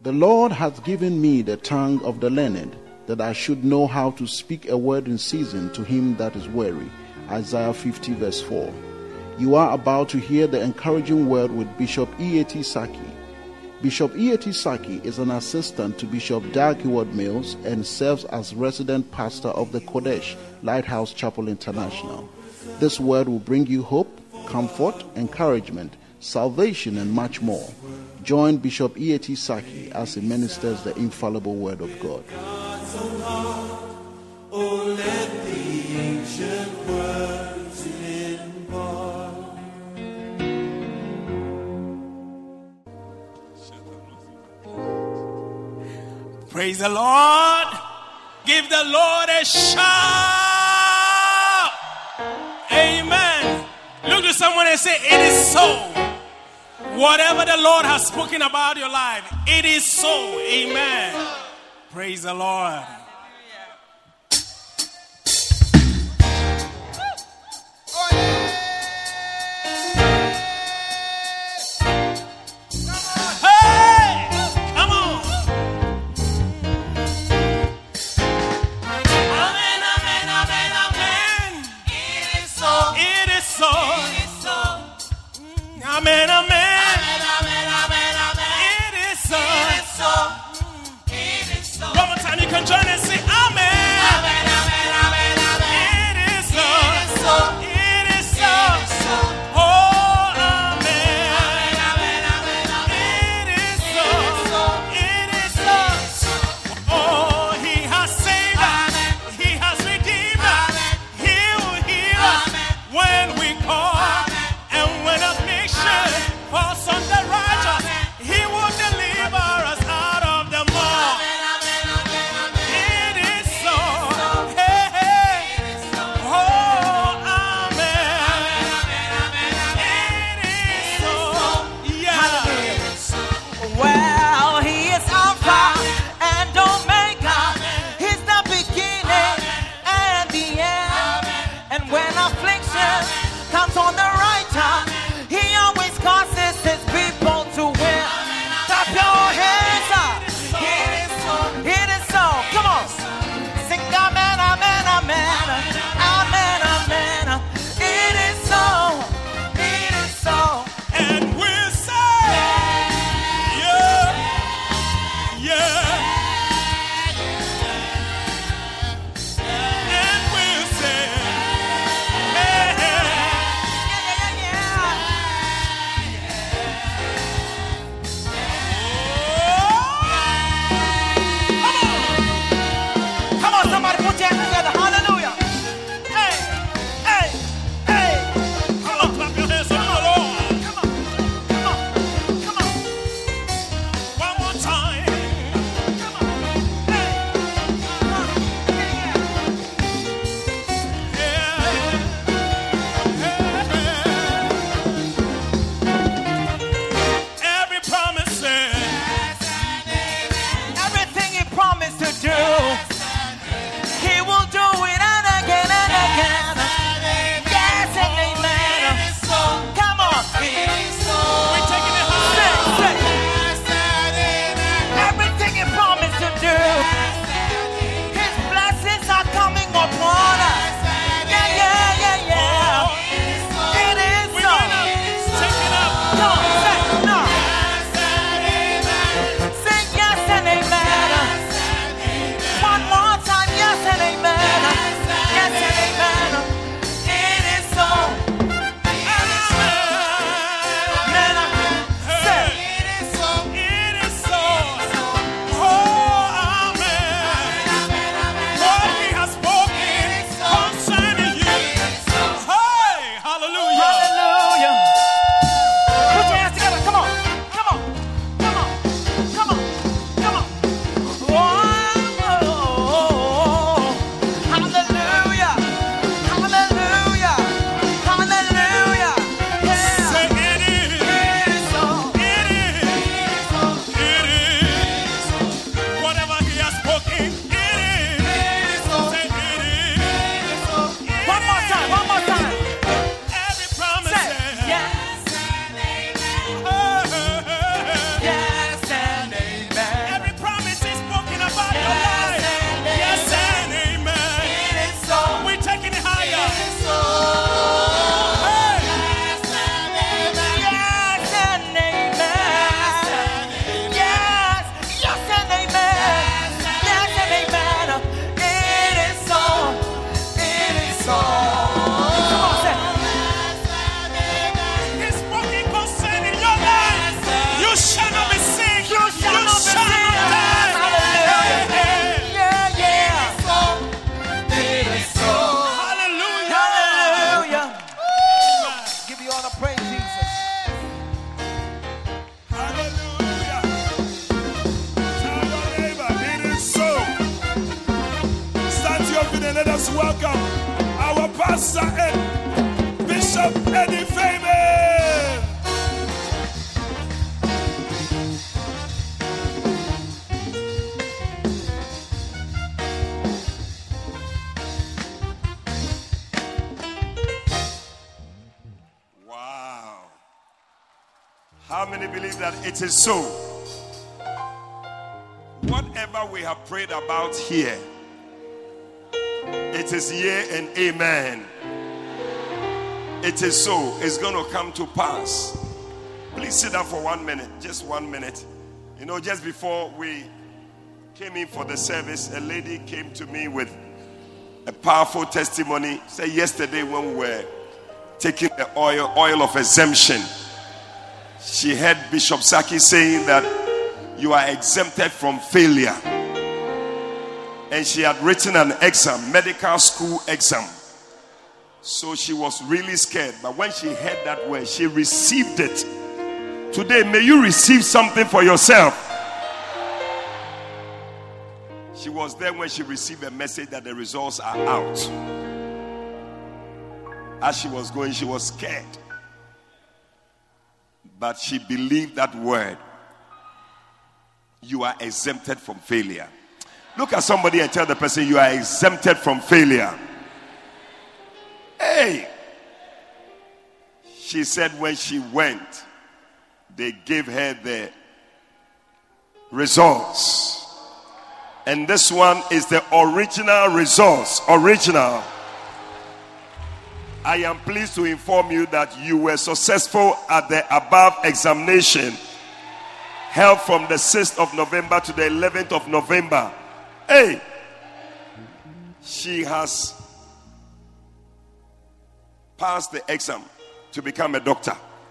The Lord hath given me the tongue of the learned, that I should know how to speak a word in season to him that is weary. Isaiah 50 verse 4. You are about to hear the encouraging word with Bishop E.A.T. Saki. Bishop E.A.T. Saki is an assistant to Bishop Dag Heward-Mills and serves as resident pastor of the Kodesh Lighthouse Chapel International. This word will bring you hope, comfort, encouragement, salvation, and much more. Join Bishop E.A.T. Saki as he ministers the infallible word of God. Oh, let the ancient words impart. Praise the Lord. Give the Lord a shout. Amen. Look to someone and say, it is so. Whatever the Lord has spoken about your life, it is so. Amen. Praise the Lord. Amen, amen. Amen, amen, amen, amen. It is so. It is so. It is so. One more time, you can join and say, amen. Amen, amen, amen, amen. It is so. It is so. It is so. Oh, amen. Amen, amen, amen, amen. It is so. It is so. Oh, he has saved us. He has redeemed us. He will heal us when we call. And when affliction falls on the righteous, he will deliver us out of them all. It is so. Hey, hey. Oh, amen. It is so. Yeah. Well, he is Alpha and Omega. He's the beginning and the end. And when affliction comes on the right time, he always causes his people to win. Clap your hands up. It is so. It is so. Come on. Sing amen, amen, amen. Amen, amen. It is so. It is so. And we'll say, yeah, yeah. And we'll say, hey, hey. Come on, somebody put your hands together. Hallelujah. Hey, hey, hey. Come on, clap your hands up to the Lord. Come on, come on, come on. One more time. Come on. Hey, come on. Every promise says, Everything he promised to do, he will do it and again and again. Yes and amen. Come on. we're taking it high. Everything he promised to do, his blessings are coming upon us. Yeah, yeah, yeah, yeah. It is We so. wanna take it up. Come on, say no. Say yes and amen. One more time, yes and amen. Yes and amen. It is so. Amen. Say, It is so. It is so. Oh, amen. What he has spoken concerning you. Hey, hallelujah. hallelujah. Put your hands us welcome our pastor and Bishop Eddie Fabian. Wow. How many believe that it is so? Whatever we have prayed about here, it is yea and amen. It is so. It's going to come to pass. Please sit down for 1 minute. Just 1 minute. You know, just before we came in for the service, a lady came to me with a powerful testimony. Say yesterday when we were taking the oil of exemption, she heard Bishop Saki saying that you are exempted from failure. And she had written an exam, medical school exam. So she was really scared. But when she heard that word, she received it. Today, may you receive something for yourself. She was there when she received a message that the results are out. As she was going, she was scared. But she believed that word. You are exempted from failure. Look at somebody and tell the person you are exempted from failure. Hey! She said when she went, they gave her the results. And this one is the original results. Original. I am pleased to inform you that you were successful at the above examination held from the 6th of November to the 11th of November. Hey, she has passed the exam to become a doctor.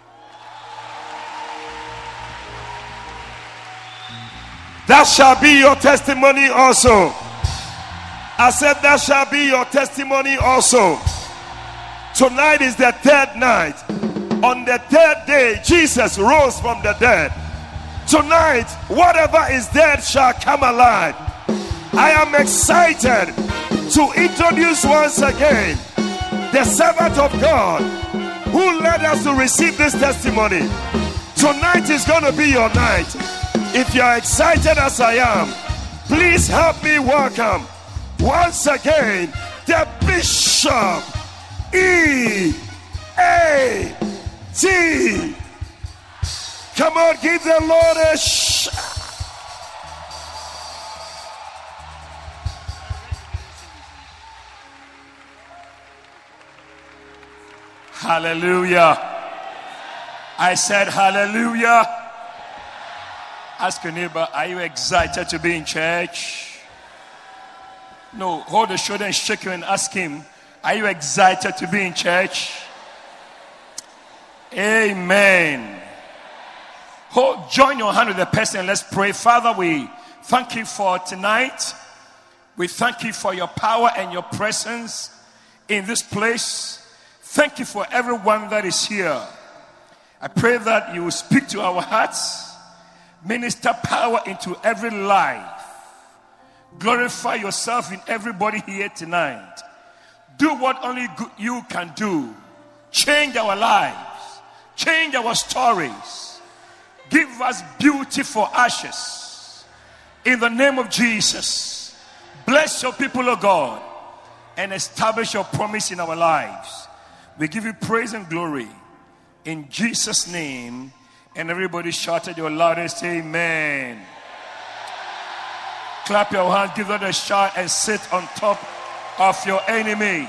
That shall be your testimony also. I said that shall be your testimony also. Tonight is the third night. On the third day, Jesus rose from the dead. Tonight, whatever is dead shall come alive. I am excited to introduce once again the servant of God who led us to receive this testimony. Tonight is going to be your night. If you are excited as I am, please help me welcome once again the Bishop E.A.T. Come on, give the Lord a shout. Hallelujah. I said hallelujah. Ask your neighbor, are you excited to be in church? No, hold the shoulder and shake him and ask him, are you excited to be in church? Amen. Join your hand with the person and let's pray. Father, we thank you for tonight. We thank you for your power and your presence in this place. Thank you for everyone that is here. I pray that you will speak to our hearts, minister power into every life. Glorify yourself in everybody here tonight. Do what only you can do. Change our lives. Change our stories. Give us beauty for ashes. In the name of Jesus. Bless your people, O God, and establish your promise in our lives. We give you praise and glory in Jesus' name. And everybody shouted your loudest amen. Clap your hands, give them a shout, and sit on top of your enemies.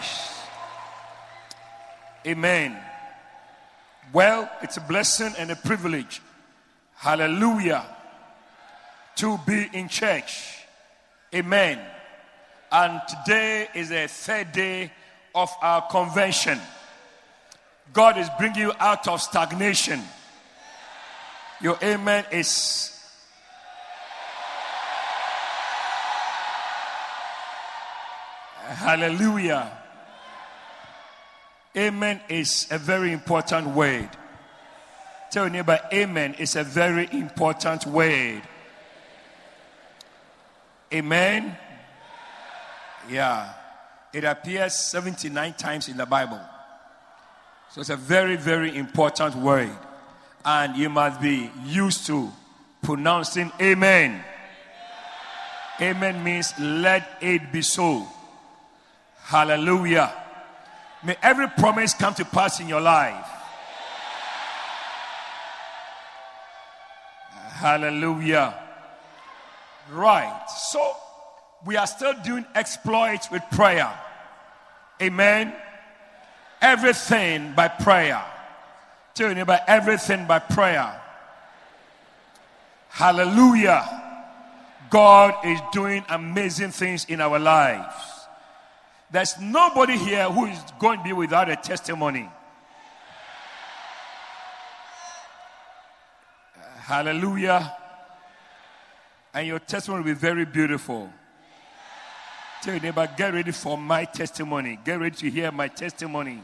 Amen. Well, it's a blessing and a privilege. Hallelujah. To be in church. Amen. And today is the third day of our convention. God is bringing you out of stagnation. Your amen is hallelujah. Amen is a very important word. Tell your neighbor, amen is a very important word. Amen. Yeah. It appears 79 times in the Bible. So it's a very, very important word. And you must be used to pronouncing amen. Amen means let it be so. Hallelujah. May every promise come to pass in your life. Hallelujah. Right. So we are still doing exploits with prayer. Amen. Everything by prayer. Tell your neighbor, everything by prayer. Hallelujah. God is doing amazing things in our lives. There's nobody here who is going to be without a testimony. Hallelujah. And your testimony will be very beautiful. Tell your neighbor, get ready for my testimony. Get ready to hear my testimony.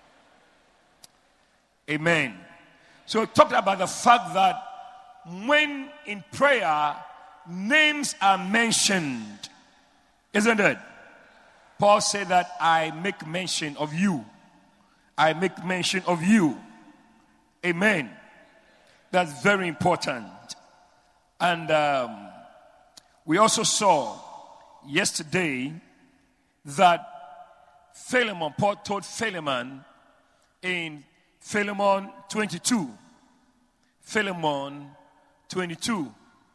Amen. So we talked about the fact that when in prayer, names are mentioned. Isn't it? Paul said that I make mention of you. I make mention of you. Amen. That's very important. And we also saw yesterday that Philemon, Paul told Philemon in Philemon 22. Philemon 22.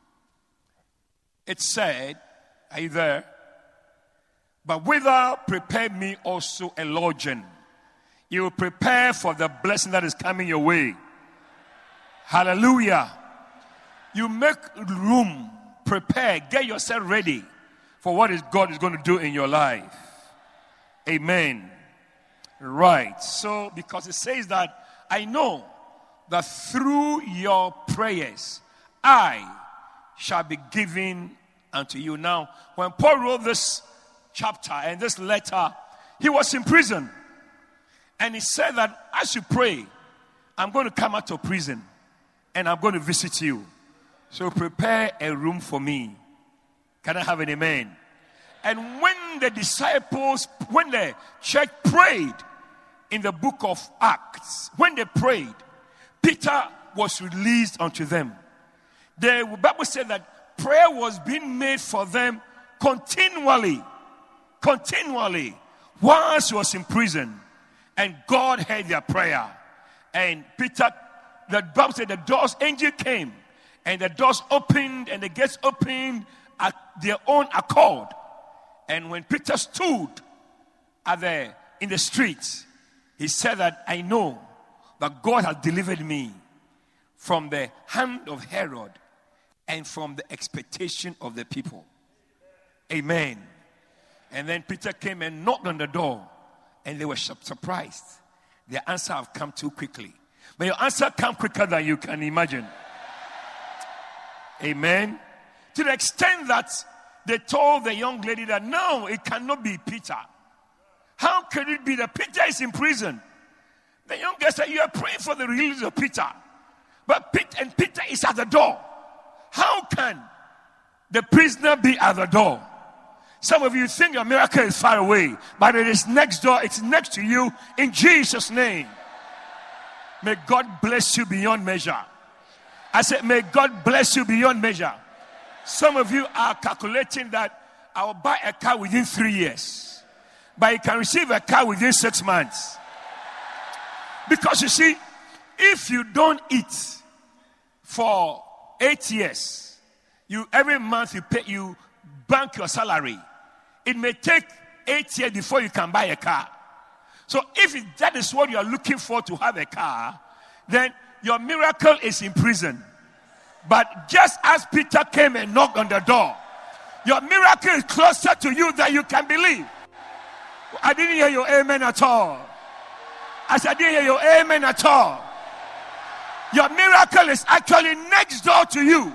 It said, are you there? But withal prepare me also a lodging. You will prepare for the blessing that is coming your way. Hallelujah. You make room, prepare, get yourself ready for what God is going to do in your life. Amen. Right. So, because it says that I know that through your prayers, I shall be given unto you. Now, when Paul wrote this chapter and this letter, he was in prison. And he said that as you pray, I'm going to come out of prison and I'm going to visit you. So prepare a room for me. Can I have an amen? And when the disciples, when the church prayed in the book of Acts, when they prayed, Peter was released unto them. The Bible said that prayer was being made for them continually, whilst he was in prison. And God heard their prayer. And Peter, the Bible said the doors, angel came, and the doors opened, and the gates opened at their own accord. And when Peter stood in the streets, he said that I know that God has delivered me from the hand of Herod and from the expectation of the people. Amen. And then Peter came and knocked on the door, and they were surprised. Their answer have come too quickly. May your answer come quicker than you can imagine. Amen. To the extent that they told the young lady that no, it cannot be Peter. How can it be that Peter is in prison? The young girl said, you are praying for the release of Peter. But Peter is at the door. How can the prisoner be at the door? Some of you think your miracle is far away, but it is next door. It's next to you in Jesus' name. May God bless you beyond measure. I said, may God bless you beyond measure. Some of you are calculating that I will buy a car within 3 years, but you can receive a car within 6 months. Because you see, if you don't eat for 8 years, every month you bank your salary. It may take 8 years before you can buy a car. So if that is what you are looking for to have a car, then your miracle is in prison. But just as Peter came and knocked on the door, your miracle is closer to you than you can believe. I didn't hear your amen at all. I said, I didn't hear your amen at all. Your miracle is actually next door to you.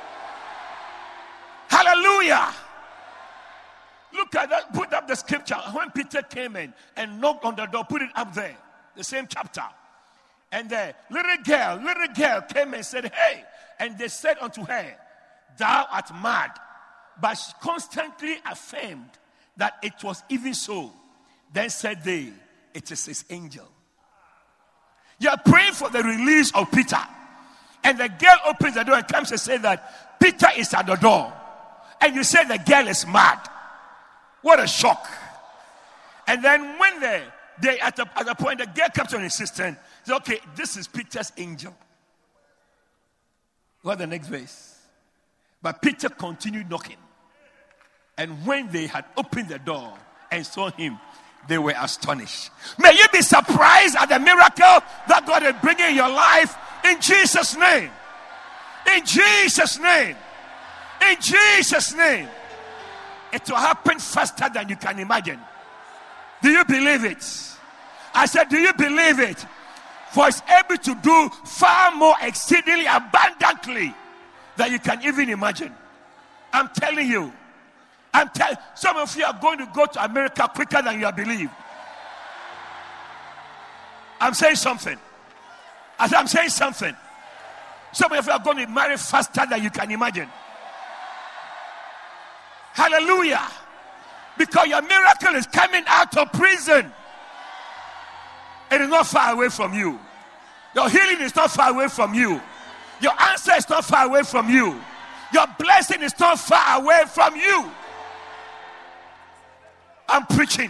Hallelujah. Look at that. Put up the scripture. When Peter came in and knocked on the door, put it up there. The same chapter. And the little girl came and said, hey. And they said unto her, thou art mad. But she constantly affirmed that it was even so. Then said they, it is his angel. You are praying for the release of Peter. And the girl opens the door and comes and says that Peter is at the door. And you say the girl is mad. What a shock. And then when they at the point the girl comes to an assistant, says, okay, this is Peter's angel. What the next verse? But Peter continued knocking. And when they had opened the door and saw him, they were astonished. May you be surprised at the miracle that God is bringing in your life in Jesus' name. In Jesus' name. In Jesus' name. It will happen faster than you can imagine. Do you believe it? I said, do you believe it? For it's able to do far more exceedingly abundantly than you can even imagine. I'm telling you. Some of you are going to go to America quicker than you have believed. I'm saying something. I'm saying something. Some of you are going to marry faster than you can imagine. Hallelujah. Because your miracle is coming out of prison. It is not far away from you. Your healing is not far away from you. Your answer is not far away from you. Your blessing is not far away from you. I'm preaching.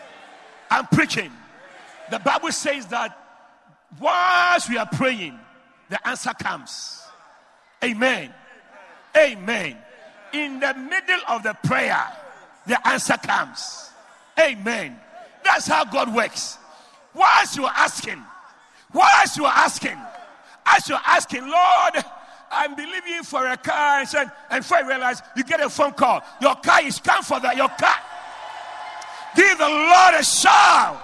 The Bible says that whilst we are praying, the answer comes. Amen. Amen. In the middle of the prayer, the answer comes. Amen. That's how God works. Whilst you are asking, as you're asking, Lord, I'm believing for a car, and before you realize, you get a phone call. Your car is come for that. Your car. Give the Lord a shout.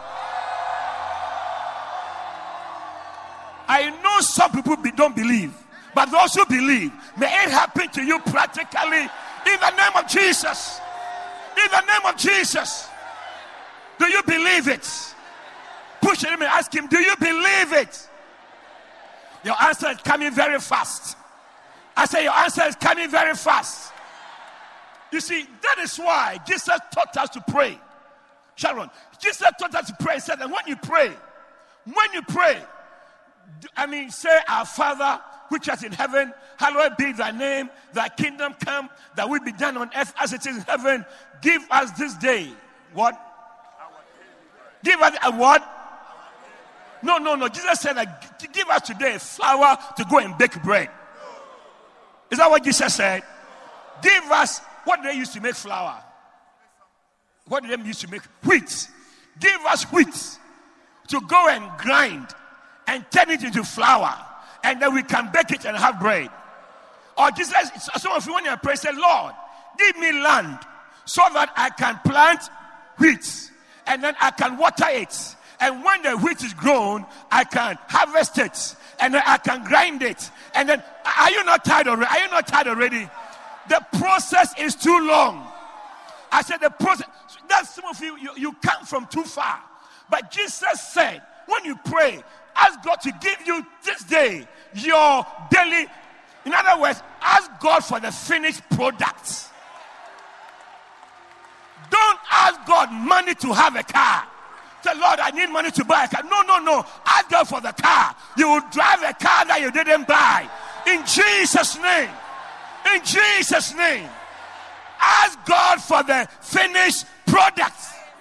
I know some people don't believe, but those who believe, may it happen to you practically in the name of Jesus. In the name of Jesus. Do you believe it? Push him and ask him, do you believe it? Your answer is coming very fast. I say your answer is coming very fast. You see, that is why Jesus taught us to pray. Sharon, Jesus taught us to pray. He said that when you pray, say, our Father, which art in heaven, hallowed be thy name, thy kingdom come, thy will be done on earth as it is in heaven. Give us this day, what? Give us a what? No. Jesus said that give us today flour to go and bake bread. Is that what Jesus said? Give us, what they used to make flour? What did they used to make? Wheat. Give us wheat to go and grind and turn it into flour, and then we can bake it and have bread. Or Jesus, some of you when you pray, say, Lord, give me land so that I can plant wheat and then I can water it. And when the wheat is grown, I can harvest it and then I can grind it. And then, are you not tired already? The process is too long. I said the process. That's some of you come from too far. But Jesus said, when you pray, ask God to give you this day your daily. In other words, ask God for the finished product. Don't ask God money to have a car. Say, Lord, I need money to buy a car. No. Ask God for the car. You will drive a car that you didn't buy. In Jesus' name. In Jesus' name. Ask God for the finished product.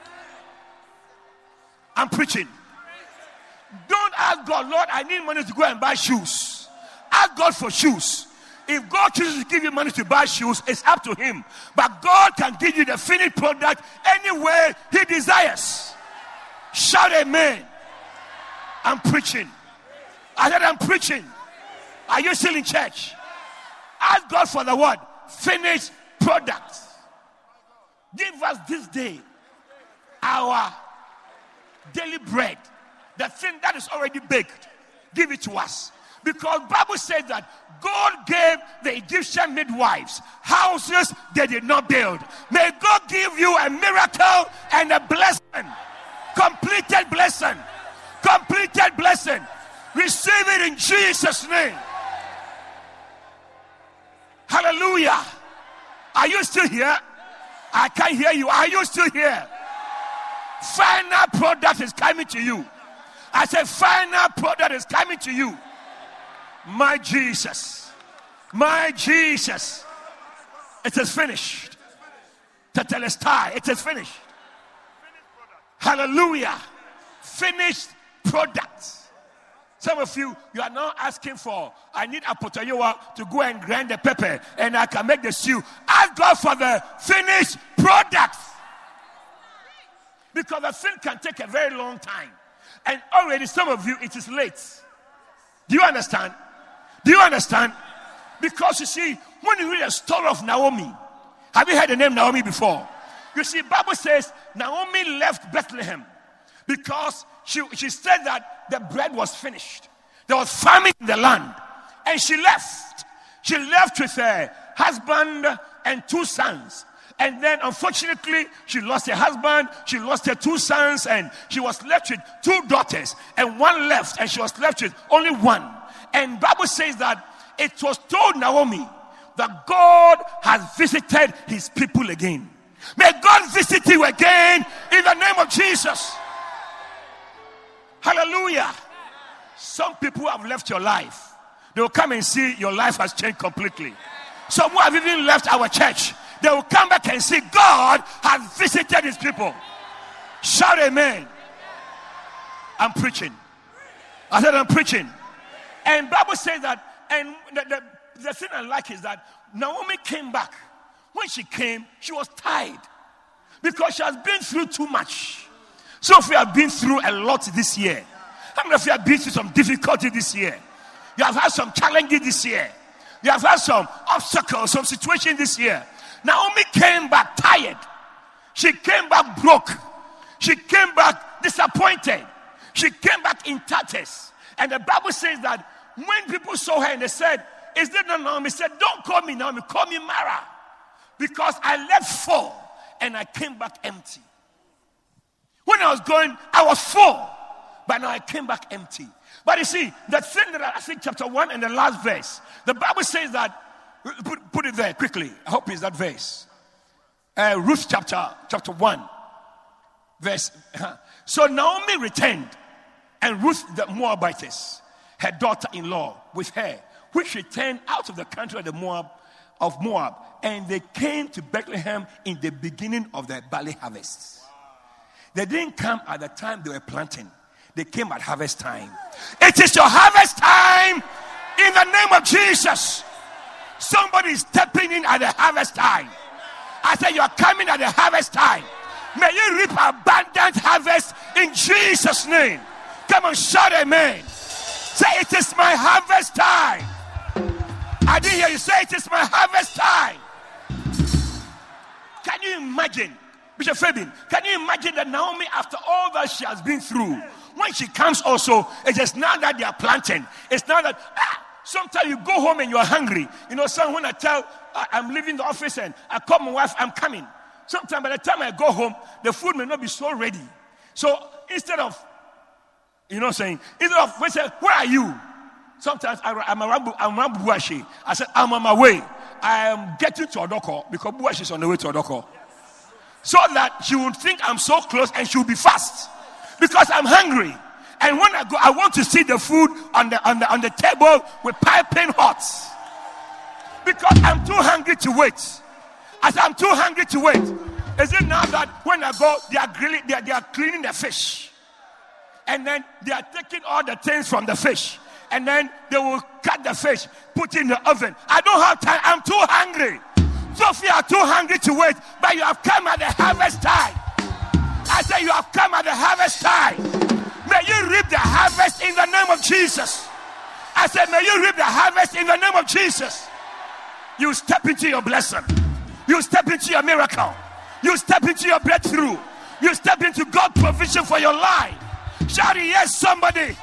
I'm preaching. Don't ask God, Lord, I need money to go and buy shoes. Ask God for shoes. If God chooses to give you money to buy shoes, it's up to him. But God can give you the finished product any way he desires. Shout amen. I'm preaching. I said I'm preaching. Are you still in church? Ask God for the word finished product. Give us this day our daily bread. The thing that is already baked, give it to us. Because Bible says that God gave the Egyptian midwives houses they did not build. May God give you a miracle and a blessing. Completed blessing. Completed blessing. Receive it in Jesus' name. Hallelujah. Are you still here? I can't hear you. Are you still here? final product is coming to you. I said, final product is coming to you. My Jesus. My Jesus. It is finished. Tetelestai. It is finished. Hallelujah. Finished product. Some of you are now asking for, I need Apotayowa to go and grind the pepper and I can make the stew. Ask God for the finished product. Because the thing can take a very long time. And already some of you, it is late. Do you understand? Do you understand? Because you see, when you read the story of Naomi, have you heard the name Naomi before? You see, Bible says Naomi left Bethlehem because she said that the bread was finished. There was famine in the land. And she left. She left with her husband and 2 sons. And then, unfortunately, she lost her husband, she lost her 2 sons, and she was left with 2 daughters. And 1 left, and she was left with only 1. And Bible says that it was told Naomi that God has visited his people again. May God visit you again in the name of Jesus. Hallelujah. Some people have left your life. They will come and see your life has changed completely. Some who have even left our church, they will come back and see God has visited his people. Shout amen. I'm preaching. I said I'm preaching. And Bible says that, and the thing I like is that Naomi came back. When she came, she was tired because she has been through too much. Some of you have been through a lot this year. How many of you have been through some difficulty this year? You have had some challenges this year. You have had some obstacles, some situation this year. Naomi came back tired. She came back broke. She came back disappointed. She came back in tatters. And the Bible says that when people saw her and they said, is that not Naomi? She said, don't call me Naomi, call me Mara. Because I left full and I came back empty. When I was going, I was full. But now I came back empty. But you see, the thing that I think chapter 1 and the last verse, the Bible says that, put it there quickly. I hope it's that verse. Ruth chapter 1, verse. So Naomi returned, and Ruth the Moabitess, her daughter-in-law, with her, which returned out of the country of Moab, and they came to Bethlehem in the beginning of the barley harvest. They didn't come at the time they were planting. They came at harvest time. It is your harvest time in the name of Jesus. Somebody is stepping in at the harvest time. I said, you are coming at the harvest time. May you reap abundant harvest in Jesus' name. Come on, shout amen. Say, it is my harvest time. I didn't hear you say, it is my harvest time. Can you imagine, Bishop Fabian, can you imagine that Naomi, after all that she has been through, when she comes also, it's just not that they are planting. It's not that, sometimes you go home and you are hungry. You know, when I tell, I'm leaving the office and I call my wife, I'm coming. Sometimes by the time I go home, the food may not be so ready. So instead of, instead of, we say, where are you? Sometimes I'm around Buashi. I said, I'm on my way. I am getting to Odoko because Buashi is on the way to Odoko. So that she would think I'm so close and she will be fast. Because I'm hungry. And when I go, I want to see the food on the table with piping hot. Because I'm too hungry to wait. I said, I'm too hungry to wait. Is it now that when I go, they are cleaning the fish. And then they are taking all the things from the fish. And then they will cut the fish, put it in the oven. I don't have time. I'm too hungry. Some of you are too hungry to wait, but you have come at the harvest time. I say you have come at the harvest time. May you reap the harvest in the name of Jesus. I said, may you reap the harvest in the name of Jesus. You step into your blessing. You step into your miracle. You step into your breakthrough. You step into God's provision for your life. Shout yes, somebody.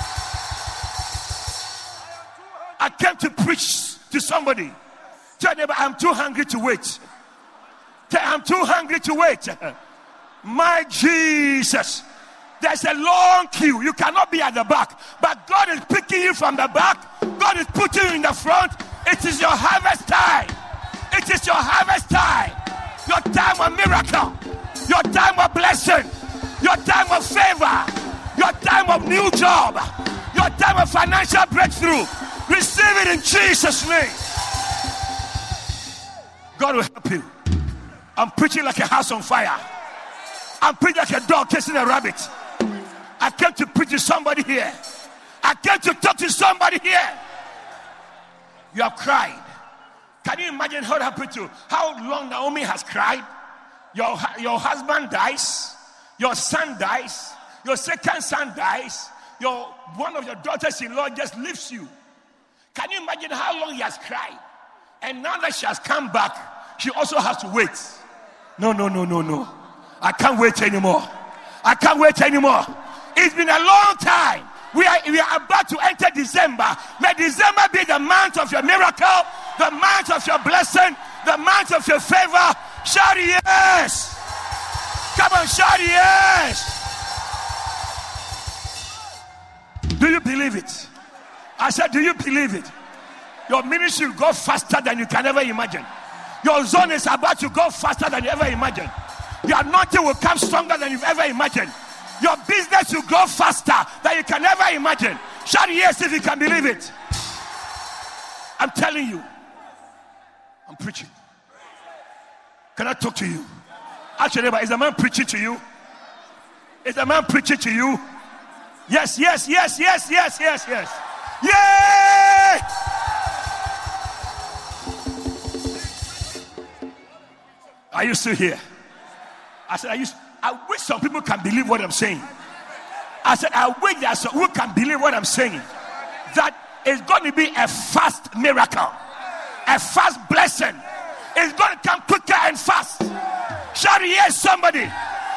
I came to preach to somebody. Tell them, I'm too hungry to wait. I'm too hungry to wait. My Jesus. There's a long queue. You cannot be at the back. But God is picking you from the back. God is putting you in the front. It is your harvest time. It is your harvest time. Your time of miracle. Your time of blessing. Your time of favor. Your time of new job. Your time of financial breakthrough. Receive it in Jesus' name. God will help you. I'm preaching like a house on fire. I'm preaching like a dog chasing a rabbit. I came to preach to somebody here. I came to talk to somebody here. You have cried. Can you imagine how it happened to how long Naomi has cried? Your husband dies. Your son dies. Your second son dies. One of your daughters-in-law just leaves you. Can you imagine how long he has cried? And now that she has come back, she also has to wait. No. I can't wait anymore. I can't wait anymore. It's been a long time. We are about to enter December. May December be the month of your miracle, the month of your blessing, the month of your favor. Shout yes. Come on, shout yes. Do you believe it? I said, do you believe it? Your ministry will go faster than you can ever imagine. Your zone is about to go faster than you ever imagined. Your anointing will come stronger than you've ever imagined. Your business will grow faster than you can ever imagine. Shout yes if you can believe it. I'm telling you. I'm preaching. Can I talk to you? Actually, is the man preaching to you? Is the man preaching to you? Yes. Yay! Are you still here? I said, I wish some people can believe what I'm saying. I said, I wish there are some who can believe what I'm saying. That is going to be a fast miracle, a fast blessing. It's going to come quicker and fast. Shout yes, somebody.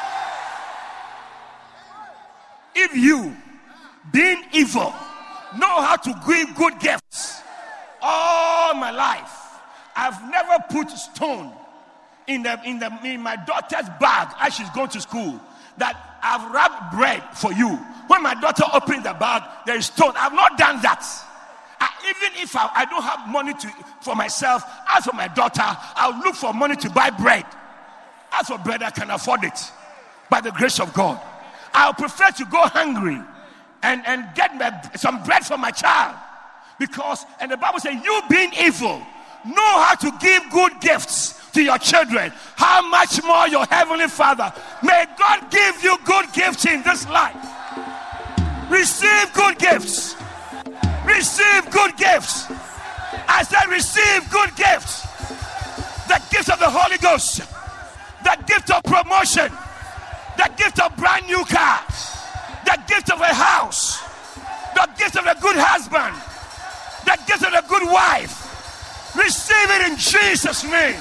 If you, being evil, know how to give good gifts, all my life, I've never put stone in my daughter's bag as she's going to school, that I've wrapped bread for you. When my daughter opens the bag, there is stone. I've not done that. Even if I don't have money for myself, as for my daughter, I'll look for money to buy bread. As for bread, I can afford it by the grace of God. I'll prefer to go hungry and get some bread for my child, because, and the Bible says, you being evil know how to give good gifts to your children. How much more your heavenly Father? May God give you good gifts in this life. Receive good gifts. Receive good gifts. I said receive good gifts. The gift of the Holy Ghost, the gift of promotion, the gift of brand new car, the gift of a house, the gift of a good husband, the gift of a good wife. Receive it in Jesus' name.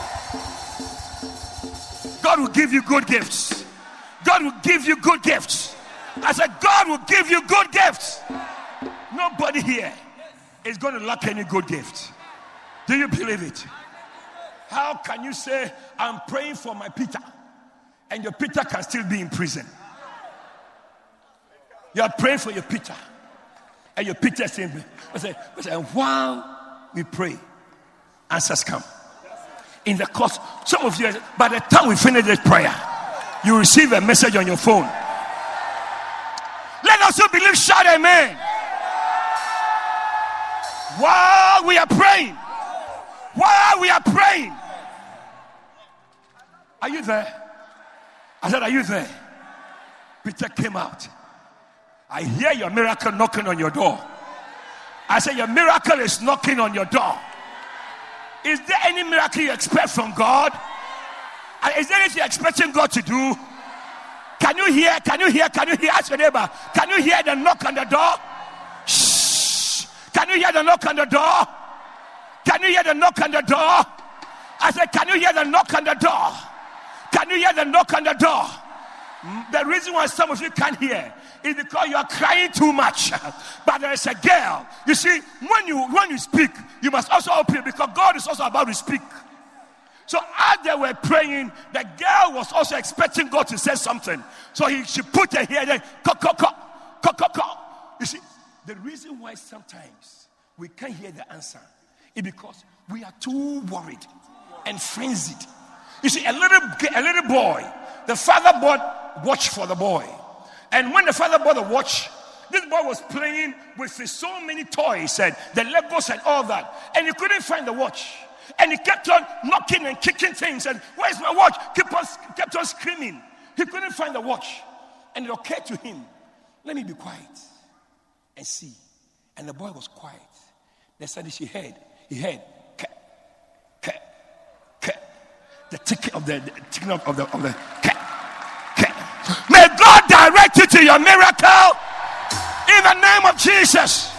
God will give you good gifts. God will give you good gifts. I said God will give you good gifts. Nobody here is going to lack any good gift. Do you believe it? How can you say, I'm praying for my Peter, and your Peter can still be in prison? You are praying for your Peter, and your Peter is in prison. And while we pray, answers come. In the course, some of you, by the time we finish this prayer, you receive a message on your phone. Let us who believe shout amen. While we are praying, are you there? I said, are you there? Peter came out. I hear your miracle knocking on your door. I said, your miracle is knocking on your door. Is there any miracle you expect from God? Is there anything you're expecting God to do? Can you hear? Ask your neighbor. Can you hear the knock on the door? Shh. Can you hear the knock on the door? Can you hear the knock on the door? I said, can you hear the knock on the door? Can you hear the knock on the door? The reason why some of you can't hear is because you are crying too much. But there is a girl. You see, when you speak, you must also open, because God is also about to speak. So as they were praying, the girl was also expecting God to say something. So she put her here, then You see, the reason why sometimes we can't hear the answer is because we are too worried and frenzied. You see, a little boy, the father bought watch for the boy. And when the father bought the watch, this boy was playing with so many toys and the Legos and all that. And he couldn't find the watch. And he kept on knocking and kicking things. And where's my watch? Kept on screaming. He couldn't find the watch. And it occurred to him, let me be quiet and see. And the boy was quiet. Then suddenly he heard, the ticking of the May God direct you to your miracle in the name of Jesus.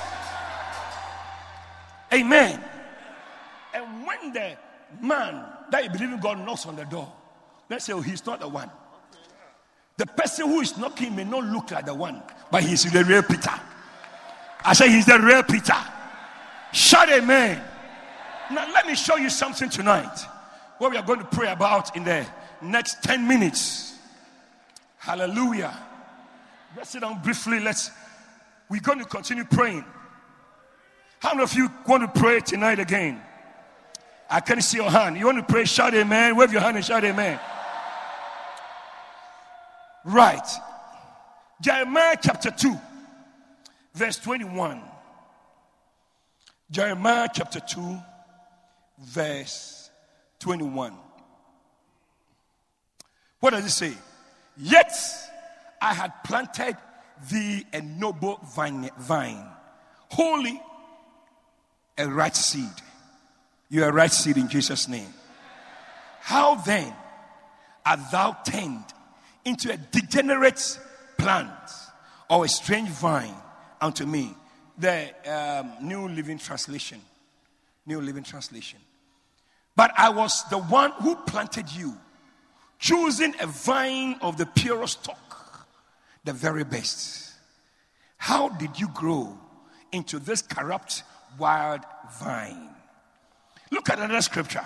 Amen. And when the man that you believe in God knocks on the door, let's say, oh, he's not the one. The person who is knocking may not look like the one, but he's the real Peter. I say he's the real Peter. Shout amen. Now let me show you something tonight. What we are going to pray about in the next 10 minutes. Hallelujah. Let's sit down briefly. We're going to continue praying. How many of you want to pray tonight again? I can't see your hand. You want to pray? Shout amen. Wave your hand and shout amen. Right. Jeremiah chapter 2, verse 21. Jeremiah chapter 2, verse 21. What does it say? Yet I had planted thee a noble vine, holy, a right seed. You are a right seed in Jesus' name. How then art thou turned into a degenerate plant or a strange vine unto me? The New Living Translation. New Living Translation. But I was the one who planted you, choosing a vine of the purest stock, the very best. How did you grow into this corrupt wild vine? Look at another scripture.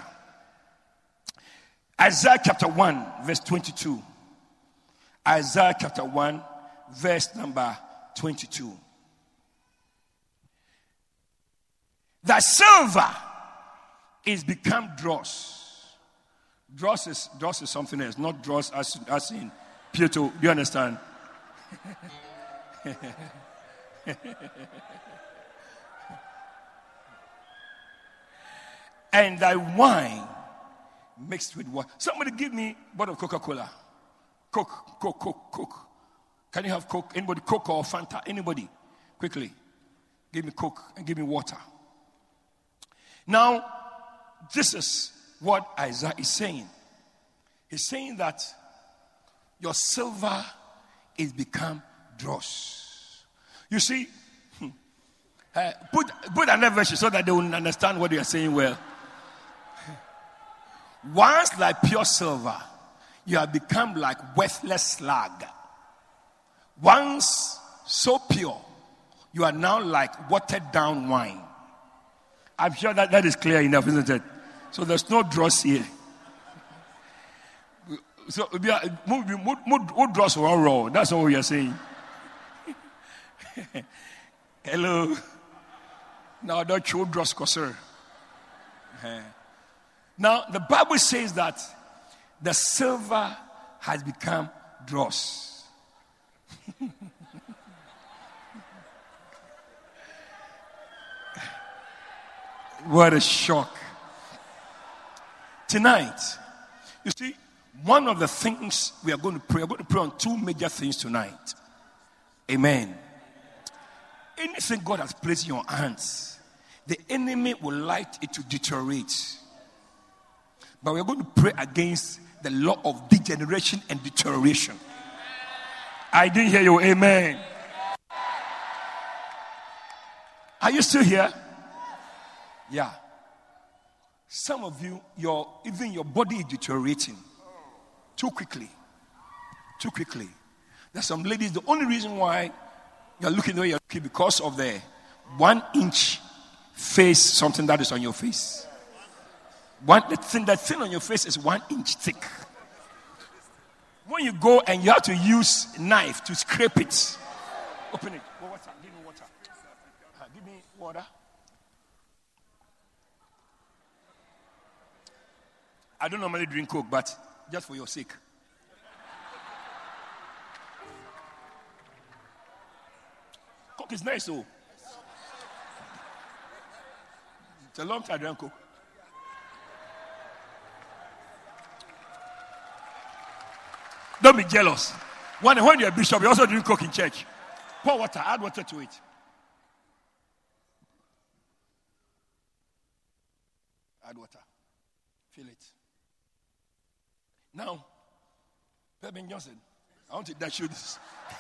Isaiah chapter 1, verse 22. Isaiah chapter 1, verse number 22. The silver is become dross. Dross is something else, not dross as in Pietro. Do you understand? And thy wine mixed with water. Somebody give me a bottle of Coca-Cola. Coke. Can you have Coke? Anybody? Coke or Fanta? Anybody? Quickly. Give me Coke and give me water. Now, this is what Isaiah is saying. He's saying that your silver is become dross. You see, put another version so that they will understand what you are saying well. Once like pure silver, you have become like worthless slag. Once so pure, you are now like watered down wine. I'm sure that is clear enough, isn't it? So there's no dross here. So move dross raw. That's all we are saying. Hello. Now don't show dross closer. Now the Bible says that the silver has become dross. What a shock. Tonight, you see, one of the things we are going to pray on two major things tonight. Amen. Anything God has placed in your hands, the enemy will like it to deteriorate. But we are going to pray against the law of degeneration and deterioration. I didn't hear you. Amen. Are you still here? Yeah. Some of you, even your body is deteriorating too quickly. There's some ladies, the only reason why you're looking the way you're looking because of the 1 inch face, something that is on your face. That thing on your face is 1 inch thick. When you go and you have to use a knife to scrape it, open it. Water. Give me water. Give me water. I don't normally drink Coke, but just for your sake. Coke is nice, though. It's a long time I drank Coke. Don't be jealous. When you're a bishop, you also drink Coke in church. Pour water, add water to it. Add water. Fill it. Now, Pepin Johnson, I want to dash you this.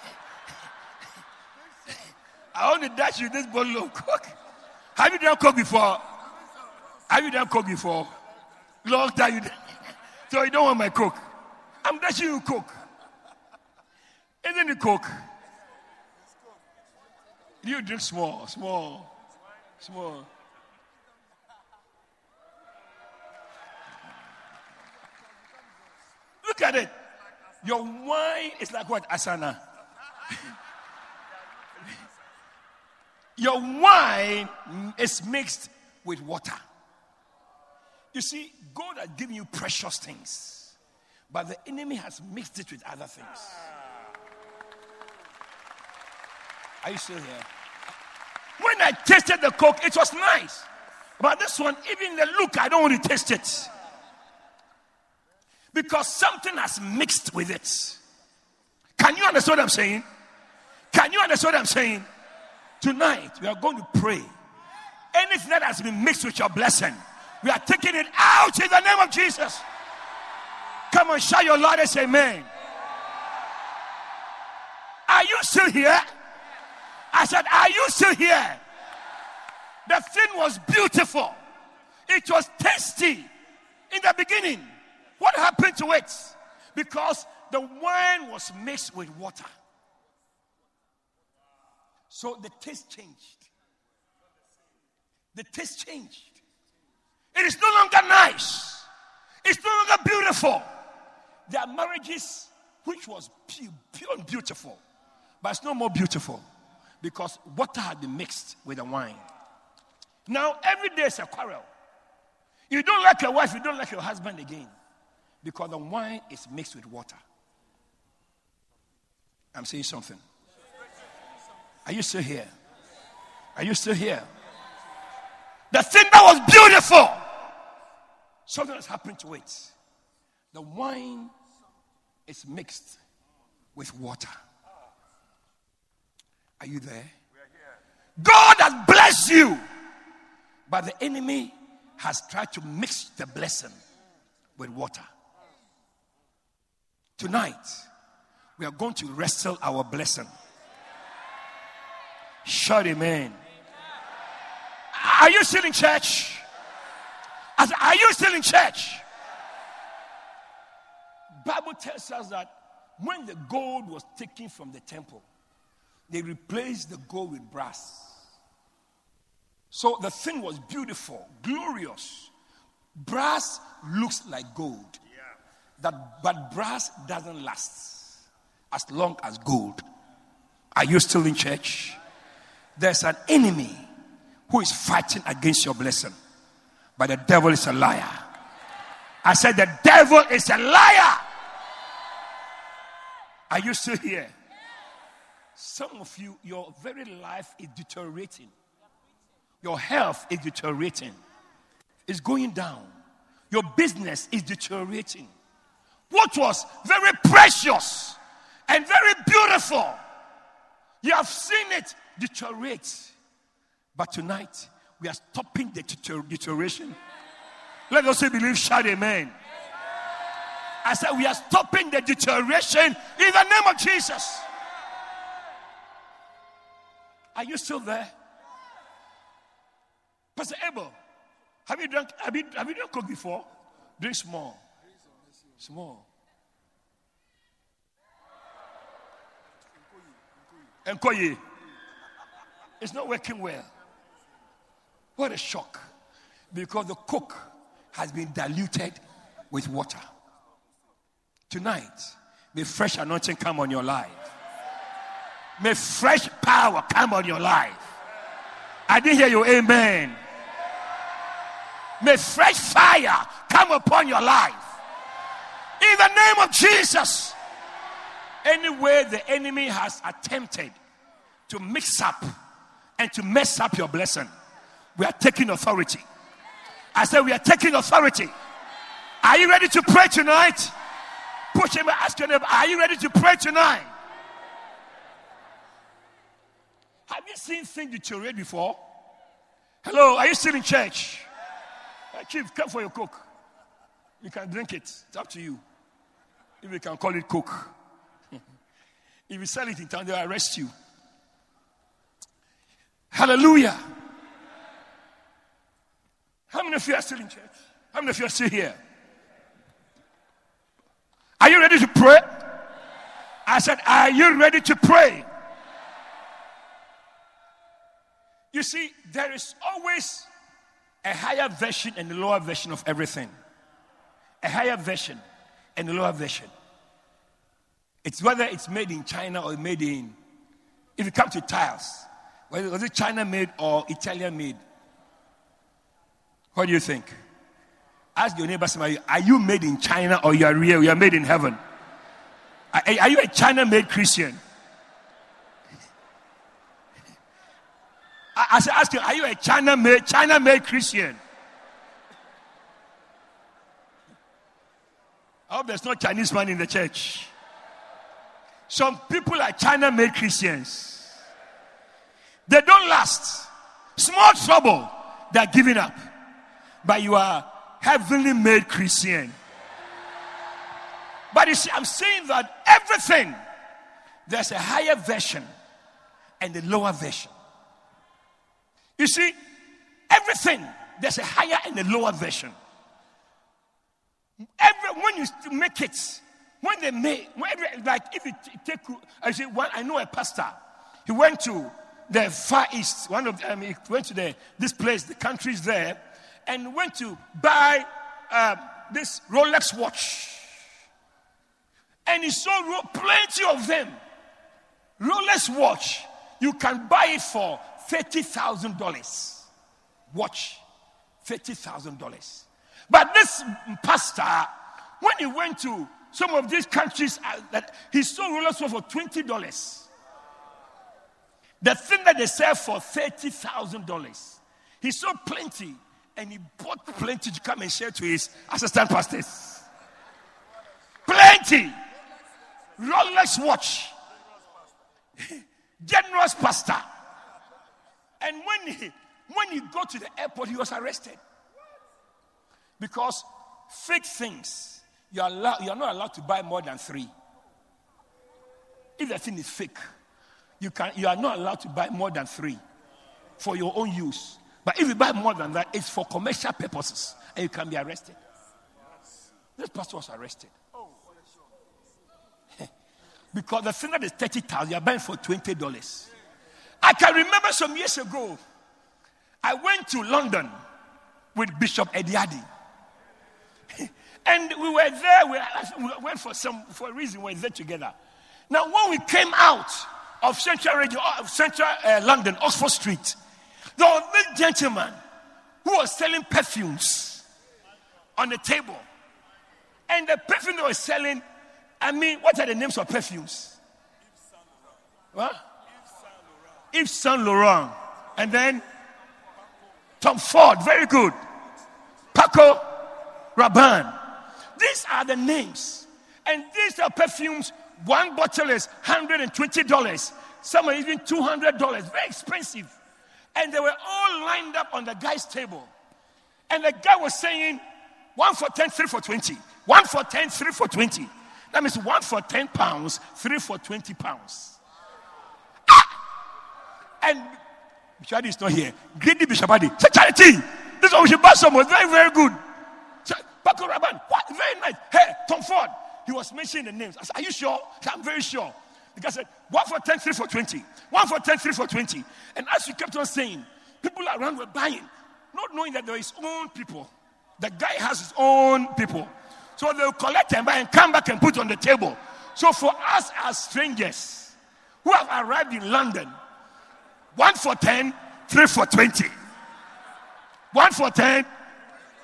I want to dash you this bottle of Coke. Have you done Coke before? Have you done Coke before? Long time you did. So you don't want my Coke. I'm dashing you Coke. Isn't it Coke? You drink small. Look at it. Your wine is like what, Asana? Your wine is mixed with water. You see, God has given you precious things, but the enemy has mixed it with other things. Are you still here? When I tasted the Coke, it was nice. But this one, even the look, I don't want to taste it. Because something has mixed with it. Can you understand what I'm saying? Can you understand what I'm saying? Tonight, we are going to pray. Anything that has been mixed with your blessing, we are taking it out in the name of Jesus. Come on, shout your loudest amen. Are you still here? I said, are you still here? The thing was beautiful. It was tasty in the beginning. What happened to it? Because the wine was mixed with water. So the taste changed. The taste changed. It is no longer nice. It's no longer beautiful. There are marriages which was pure and beautiful, but it's no more beautiful because water had been mixed with the wine. Now every day is a quarrel. You don't like your wife, you don't like your husband again because the wine is mixed with water. I'm saying something. Are you still here? Are you still here? The thing that was beautiful, something has happened to it. The wine is mixed with water. Are you there? God has blessed you, but the enemy has tried to mix the blessing with water. Tonight, we are going to wrestle our blessing. Shout amen. Are you still in church? Are you still in church? Bible tells us that when the gold was taken from the temple, they replaced the gold with brass. So the thing was beautiful, glorious. Brass looks like gold. But brass doesn't last as long as gold. Are you still in church? There's an enemy who is fighting against your blessing, but the devil is a liar. I said the devil is a liar. Are you still here? Some of you, your very life is deteriorating. Your health is deteriorating. It's going down. Your business is deteriorating. What was very precious and very beautiful, you have seen it deteriorate. But tonight, we are stopping the deterioration. Let us say, believe, shout amen. I said, we are stopping the deterioration in the name of Jesus. Are you still there? Pastor Abel, have you drunk Coke before? Drink small. Small. Nkoye. It's not working well. What a shock. Because the Coke has been diluted with water. Tonight, may fresh anointing come on your life. May fresh power come on your life. I didn't hear you, amen. May fresh fire come upon your life. In the name of Jesus. Anywhere the enemy has attempted to mix up and to mess up your blessing, we are taking authority. I said we are taking authority. Are you ready to pray tonight? Push him and ask your neighbor, are you ready to pray tonight? Have you seen things deteriorate before? Hello, are you still in church? Chief, come for your Coke. You can drink it. It's up to you. If you can call it Coke. If you sell it in town, they'll arrest you. Hallelujah. How many of you are still in church? How many of you are still here? Are you ready to pray? I said, are you ready to pray? You see, there is always a higher version and a lower version of everything. A higher version and a lower version. It's whether it's made in China or made in, if you come to tiles, whether was it China made or Italian made? What do you think? Ask your neighbor, somebody, are you made in China or you are real? You are made in heaven. Are you a China-made Christian? I said, ask you, are you a China-made Christian? I hope there's no Chinese man in the church. Some people are China-made Christians. They don't last. Small trouble, they're giving up. But you are heavenly made Christian. But you see, I'm saying that everything, there's a higher version and a lower version. You see, everything, there's a higher and a lower version. When you make it, when they make, like if you take, I know a pastor, he went to the Far East, he went to this place, the countries there, and went to buy this Rolex watch. And he saw plenty of them. Rolex watch, you can buy it for $30,000. Watch, $30,000. But this pastor, when he went to some of these countries, that he saw Rolex watch for $20. The thing that they sell for $30,000. He saw plenty, and he bought plenty to come and share to his assistant pastors. Plenty. Rolex watch. Generous pastor. And when he got to the airport, he was arrested. Because fake things, you are not allowed to buy more than 3. If the thing is fake, you are not allowed to buy more than 3 for your own use. But if you buy more than that, it's for commercial purposes, and you can be arrested. This pastor was arrested. Because the thing that is $30,000, you are buying for $20. I can remember some years ago, I went to London with Bishop Ediadi. And we were there, we went for a reason, we were there together. Now, when we came out of Central London, Oxford Street, there was this gentleman who was selling perfumes on the table. And the perfume they were selling, what are the names of perfumes? What? Yves Saint Laurent. And then Tom Ford, very good. Paco Rabanne. These are the names. And these are perfumes. One bottle is $120. Some are even $200. Very expensive. And they were all lined up on the guy's table. And the guy was saying, 1 for 10, 3 for 20. 1 for 10, 3 for 20. That means 1 for 10 pounds, 3 for 20 pounds. And Bishop is not here. Greedy Bishop Adi. Say, Charity, this is what we should buy some. Was very, very good. Paco Rabanne, what? Very nice. Hey, Tom Ford. He was mentioning the names. I said, are you sure? I said, I'm very sure. The guy said, 1 for 10, 3 for 20. 1 for 10, 3 for 20. And as we kept on saying, people around were buying, not knowing that there is own people. The guy has his own people. So they'll collect and buy and come back and put on the table. So for us as strangers who have arrived in London, 1 for 10, 3 for 20. 1 for 10,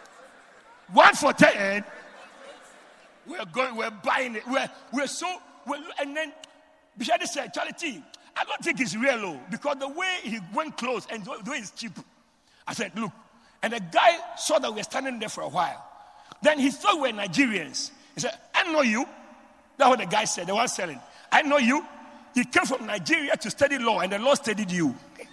1 for 10. We're buying it. And then Bishadi said, Charity, I don't think it's real low because the way he went close and the way it's cheap. I said, look. And the guy saw that we were standing there for a while. Then he thought we were Nigerians. He said, I know you. That's what the guy said, the one selling. I know you. You came from Nigeria to study law and the law studied you.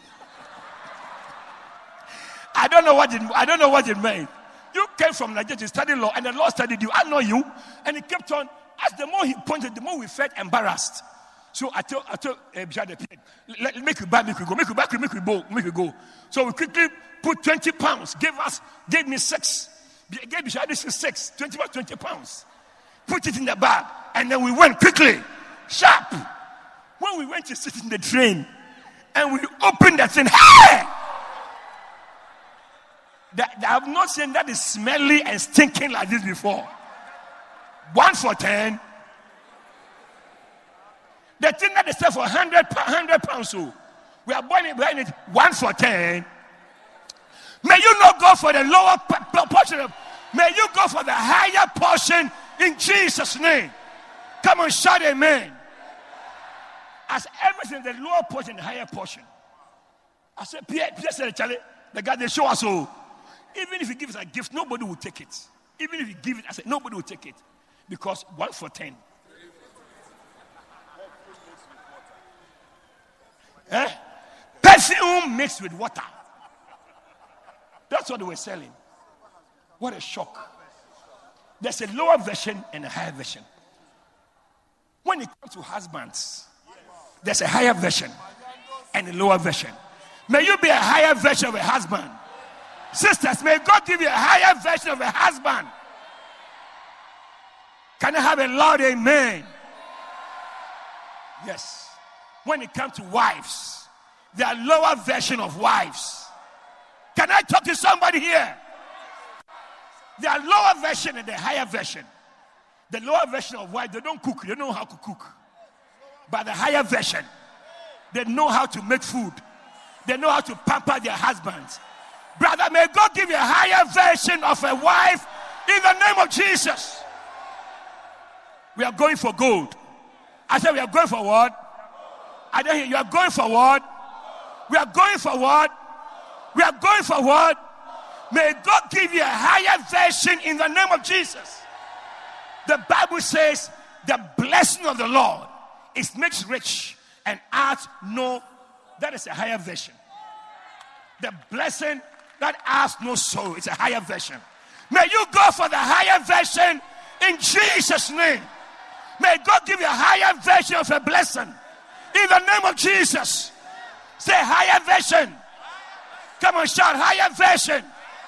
I don't know what it meant. You came from Nigeria to study law and the law studied you. I know you. And he kept on. As the more he pointed, the more we felt embarrassed. So I told Bishad, make you buy, make you go. So we quickly put 20 pounds. Gave me 6. Gave Bishad 6. 20 pounds. Put it in the bag. And then we went quickly. Sharp. When we went to sit in the train and we opened that thing, hey! I have not seen that is smelly and stinking like this before. 1 for 10. The thing that they sell for 100 pounds, so we are buying it 1 for 10. May you not go for the lower portion. May you go for the higher portion in Jesus' name. Come on, shout amen. As everything, the lower portion, the higher portion. I said, Pierre said, Charlie, the guy they show us so. Even if he gives a gift, nobody will take it. Even if he give it, I said, nobody will take it. Because 1 for 10. Perfume mixed with water. That's what they were selling. What a shock. There's a lower version and a higher version. When it comes to husbands, there's a higher version and a lower version. May you be a higher version of a husband. Sisters, may God give you a higher version of a husband. Can I have a loud amen? Yes. When it comes to wives, there are lower version of wives. Can I talk to somebody here? There are lower version and the higher version. The lower version of wives, they don't cook. They don't know how to cook. But the higher version, they know how to make food. They know how to pamper their husbands. Brother, may God give you a higher version of a wife in the name of Jesus. We are going for gold. I said we are going for what? I don't hear you. Are going for what? We are going for what? We are going for what? May God give you a higher version in the name of Jesus. The Bible says the blessing of the Lord is makes rich and adds no. That is a higher version. The blessing that adds no sorrow is a higher version. May you go for the higher version in Jesus' name. May God give you a higher version of a blessing in the name of Jesus. Say higher version. Come on, shout higher version.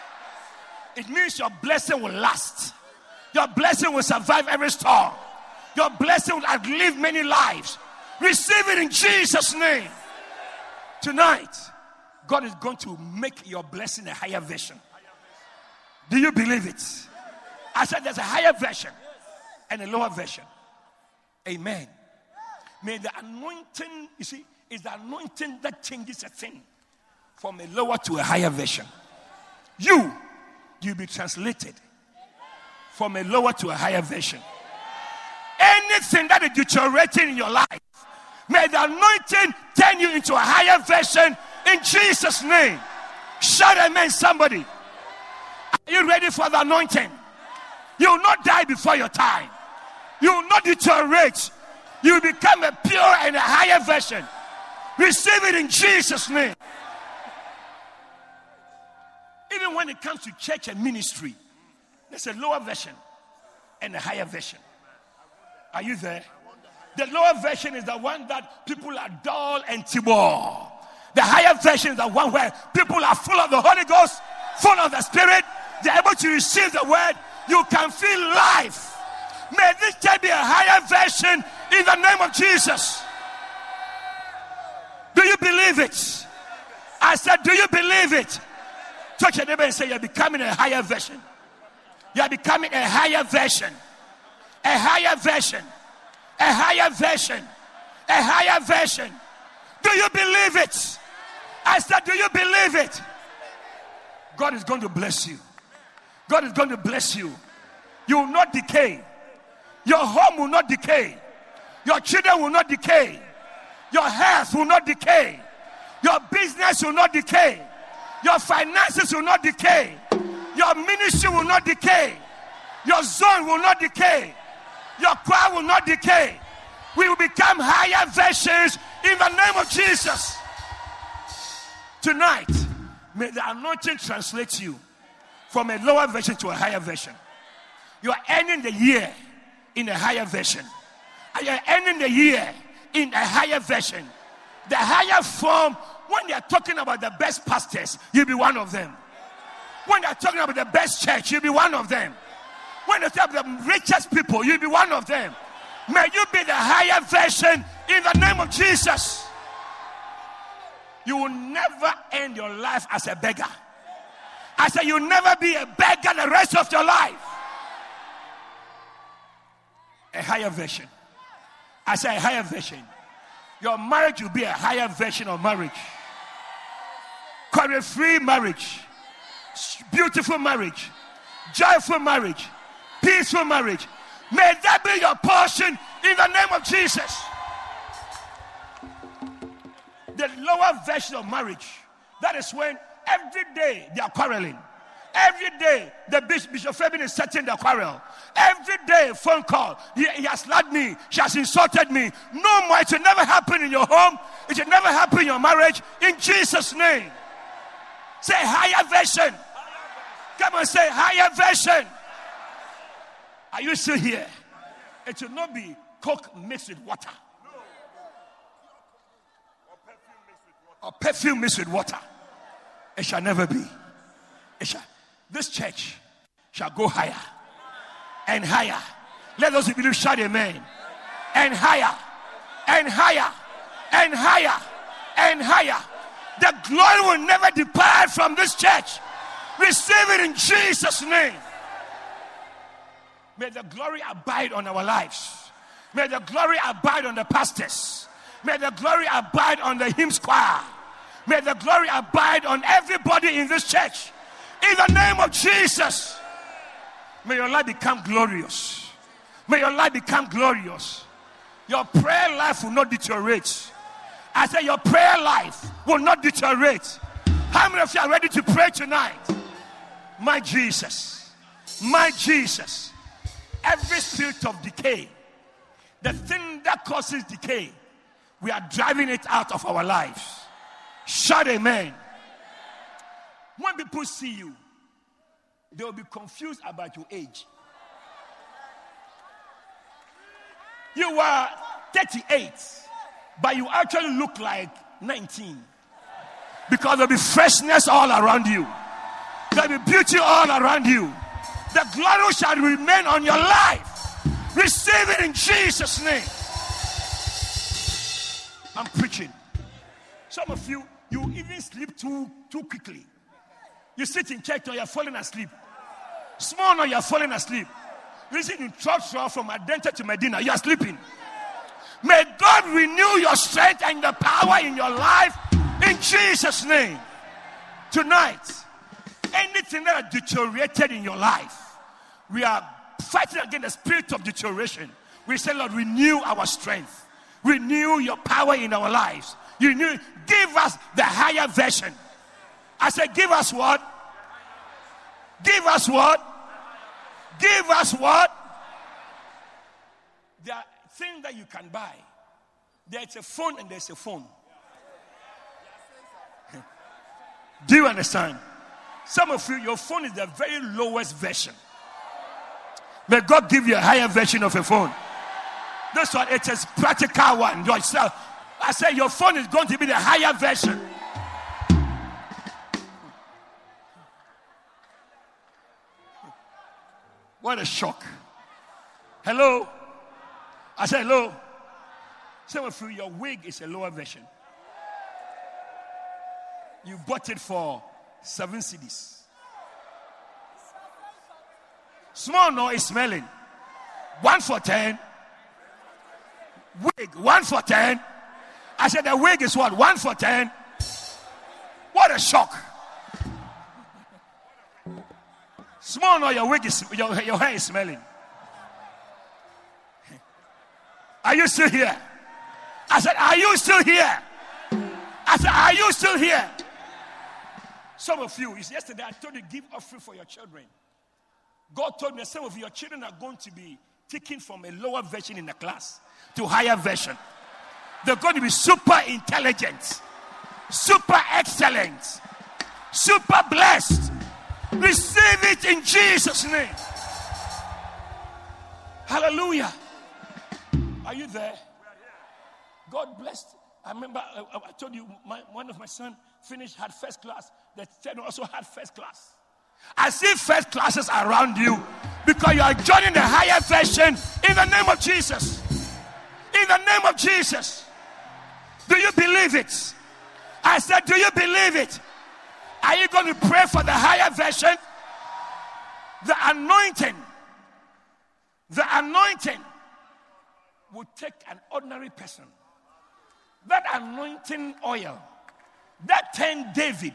It means your blessing will last. Your blessing will survive every storm. Your blessing will outlive many lives. Receive it in Jesus' name. Tonight, God is going to make your blessing a higher version. Do you believe it? I said there's a higher version and a lower version. Amen. May the anointing, you see, is the anointing that changes a thing from a lower to a higher version. You'll be translated from a lower to a higher version. Anything that is deteriorating in your life, may the anointing turn you into a higher version in Jesus' name. Shout amen, somebody. Are you ready for the anointing? You will not die before your time. You will not deteriorate. You will become a pure and a higher version. Receive it in Jesus' name. Even when it comes to church and ministry, there's a lower version and a higher version. Are you there? The lower version is the one that people are dull and timid. The higher version is the one where people are full of the Holy Ghost, full of the Spirit. They're able to receive the word. You can feel life. May this church be a higher version in the name of Jesus. Do you believe it? I said, do you believe it? Touch your neighbor and say, you're becoming a higher version. You're becoming a higher version. A higher version. A higher version. A higher version. Do you believe it? I said, do you believe it? God is going to bless you. God is going to bless you. You will not decay. Your home will not decay. Your children will not decay. Your health will not decay. Your business will not decay. Your finances will not decay. Your ministry will not decay. Your zone will not decay. Your choir will not decay. We will become higher versions in the name of Jesus. Tonight, may the anointing translate you from a lower version to a higher version. You are ending the year in a higher version. And you are ending the year in a higher version. The higher form, when they are talking about the best pastors, you'll be one of them. When they are talking about the best church, you'll be one of them. When they talk about the richest people, you'll be one of them. May you be the higher version in the name of Jesus. You will never end your life as a beggar. I said you'll never be a beggar the rest of your life. A higher version. I say a higher version. Your marriage will be a higher version of marriage. Quarrel-free marriage. Beautiful marriage. Joyful marriage. Peaceful marriage. May that be your portion in the name of Jesus. The lower version of marriage. That is when every day they are quarreling. Every day the Bishop Fabian is settling the quarrel. Every day phone call. He has slapped me. She has insulted me. No more. It will never happen in your home. It will never happen in your marriage. In Jesus' name. Say higher version. Come on, say higher version. Are you still here? It will not be Coke mixed with water. Or perfume mixed with water. It shall never be. This church shall go higher and higher. Let those who believe shout amen. And higher and higher and higher and higher. The glory will never depart from this church. Receive it in Jesus' name. May the glory abide on our lives. May the glory abide on the pastors. May the glory abide on the hymn choir. May the glory abide on everybody in this church. In the name of Jesus. May your life become glorious. May your life become glorious. Your prayer life will not deteriorate. I say your prayer life will not deteriorate. How many of you are ready to pray tonight? My Jesus. My Jesus. Every spirit of decay, the thing that causes decay, we are driving it out of our lives. Shout amen. When people see you, they will be confused about your age. You are 38, but you actually look like 19. Because there will be freshness all around you. There will be beauty all around you. The glory shall remain on your life. Receive it in Jesus' name. I'm preaching. Some of you even sleep too quickly. You sit in church or you're falling asleep. Small or you're falling asleep. Listen in church from Adenta to Medina, you're sleeping. May God renew your strength and the power in your life in Jesus' name. Tonight, anything that has deteriorated in your life, we are fighting against the spirit of deterioration. We say, Lord, renew our strength. Renew your power in our lives. Give us the higher version. I said, give us what? Give us what? Give us what? There are things that you can buy. There's a phone and there's a phone. Do you understand? Some of you, your phone is the very lowest version. May God give you a higher version of a phone. This one, it is practical one. Yourself. I say your phone is going to be the higher version. What a shock. Hello? I said hello. Some of you, your wig is a lower version. You bought it for 7 cedis. Small no is smelling. 1 for 10. Wig, 1 for 10. I said the wig is what? 1 for 10. What a shock. Small or your wig is, your hair is smelling. Are you still here? I said, are you still here? I said, are you still here? Some of you, yesterday I told you give offering for your children. God told me some of your children are going to be taken from a lower version in the class to higher version. They're going to be super intelligent, super excellent, super blessed. Receive it in Jesus' name. Hallelujah. Are you there? God blessed. I remember I told you one of my sons had first class. The third also had first class. I see first classes around you because you are joining the higher version in the name of Jesus. In the name of Jesus. Do you believe it? I said, do you believe it? Are you going to pray for the higher version? The anointing will take an ordinary person. That anointing oil that turned David,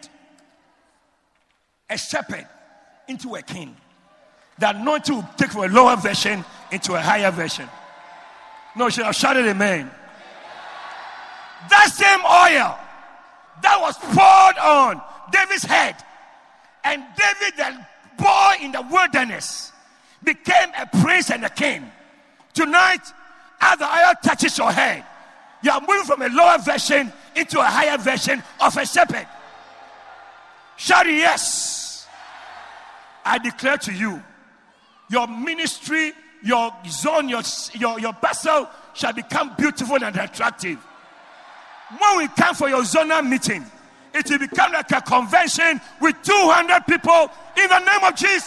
a shepherd, into a king. The anointing will take from a lower version into a higher version. No, should have shouted amen. That same oil that was poured on David's head, and David, the boy in the wilderness, became a prince and a king. Tonight, as the oil touches your head, you are moving from a lower version into a higher version of a shepherd. Shout yes. I declare to you, your ministry, your zone, your vessel shall become beautiful and attractive. When we come for your zonal meeting, it will become like a convention with 200 people in the name of Jesus.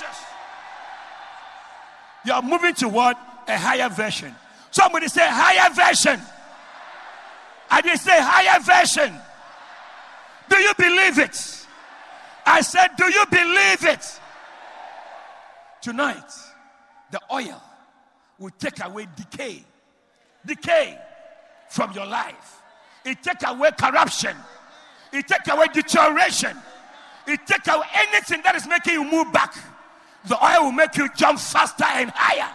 You are moving toward a higher version. Somebody say higher version. I didn't say higher version. Do you believe it? I said, do you believe it? Tonight, the oil will take away decay from your life. It take away corruption. It take away deterioration. It take away anything that is making you move back. The oil will make you jump faster and higher.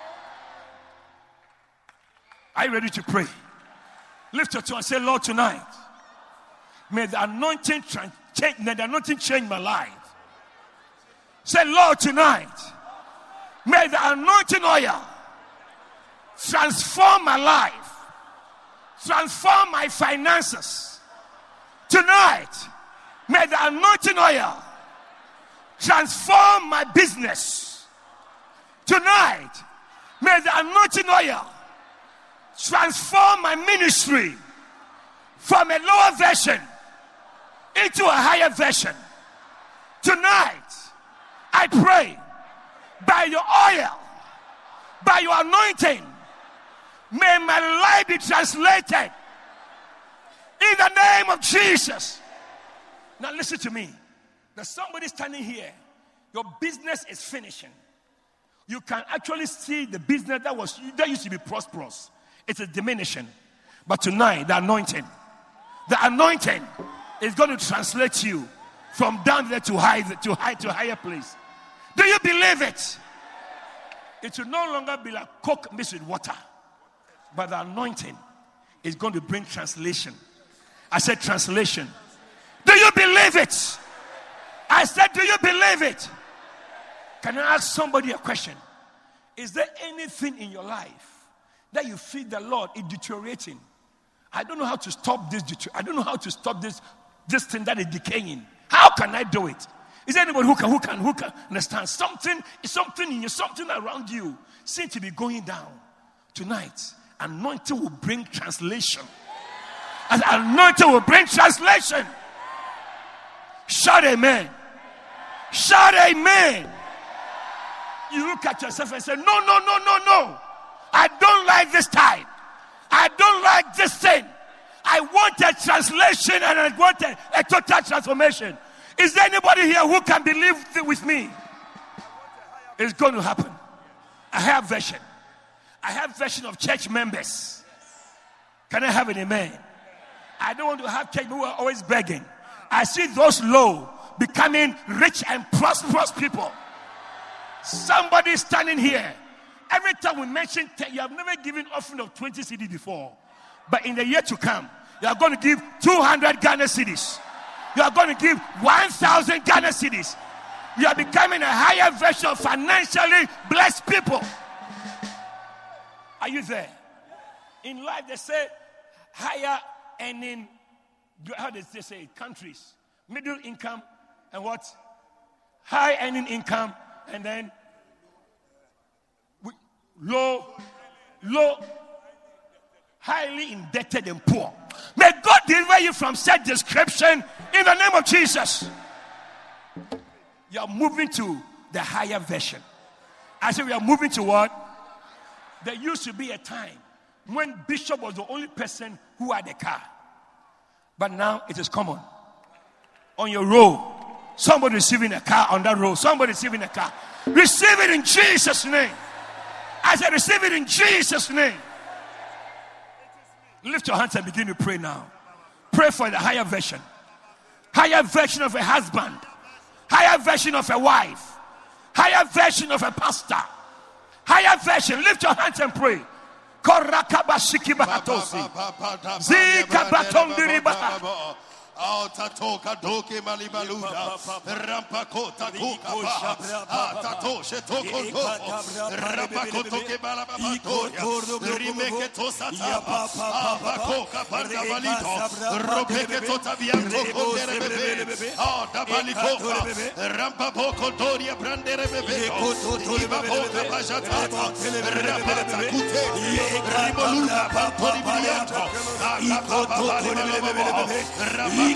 Are you ready to pray? Lift your tongue and say, Lord, tonight, may the anointing change my life. Say, Lord, tonight, may the anointing oil transform my life, transform my finances. Tonight, may the anointing oil transform my business. Tonight, may the anointing oil transform my ministry from a lower version into a higher version. Tonight, I pray, by your oil, by your anointing, may my life be translated in the name of Jesus. Now listen to me. There's somebody standing here. Your business is finishing. You can actually see the business that used to be prosperous. It is diminishing. But tonight, the anointing is going to translate you from down there to higher place. Do you believe it? It will no longer be like Coke mixed with water. But the anointing is going to bring translation. I said translation. Do you believe it? I said, do you believe it? Can I ask somebody a question? Is there anything in your life that you feel the Lord is deteriorating? I don't know how to stop this. I don't know how to stop this thing that is decaying. How can I do it? Is there anybody who can understand? Something in you, something around you seems to be going down. Tonight, anointing will bring translation. And anointing will bring translation. Shout amen. Shout amen. You look at yourself and say, no. I don't like this type. I don't like this thing. I want a translation and I want a total transformation. Is there anybody here who can believe with me? It's going to happen. I have vision. I have vision of church members. Can I have an amen? I don't want to have church who are always begging. I see those low becoming rich and prosperous people. Somebody standing here. Every time we mention 10, you have never given offering of 20 cedis before. But in the year to come, you are going to give 200 Ghana cedis. You are going to give 1,000 Ghana cedis. You are becoming a higher version of financially blessed people. Are you there? In life, they say higher earning, how does they say it? Countries. Middle income and what? High earning income and then low, highly indebted and poor. May God deliver you from such description in the name of Jesus. You are moving to the higher version. I said we are moving to what? There used to be a time when Bishop was the only person who had a car. But now it is common. On your road, somebody receiving a car on that road. Somebody receiving a car. Receive it in Jesus' name. I said receive it in Jesus' name. Lift your hands and begin to pray now. Pray for the higher version. Higher version of a husband. Higher version of a wife. Higher version of a pastor. Higher version. Lift your hands and pray. Tatoka doke malibaluda rampakota koka tato shetoko rampakota ke balabatoya rimeke tosata abakoka panda balito robeke tota bianco konderebebe dabaliko rampapoko doria branderebebe ibaboka bajata rapata kute ribolula pantori bianco akapa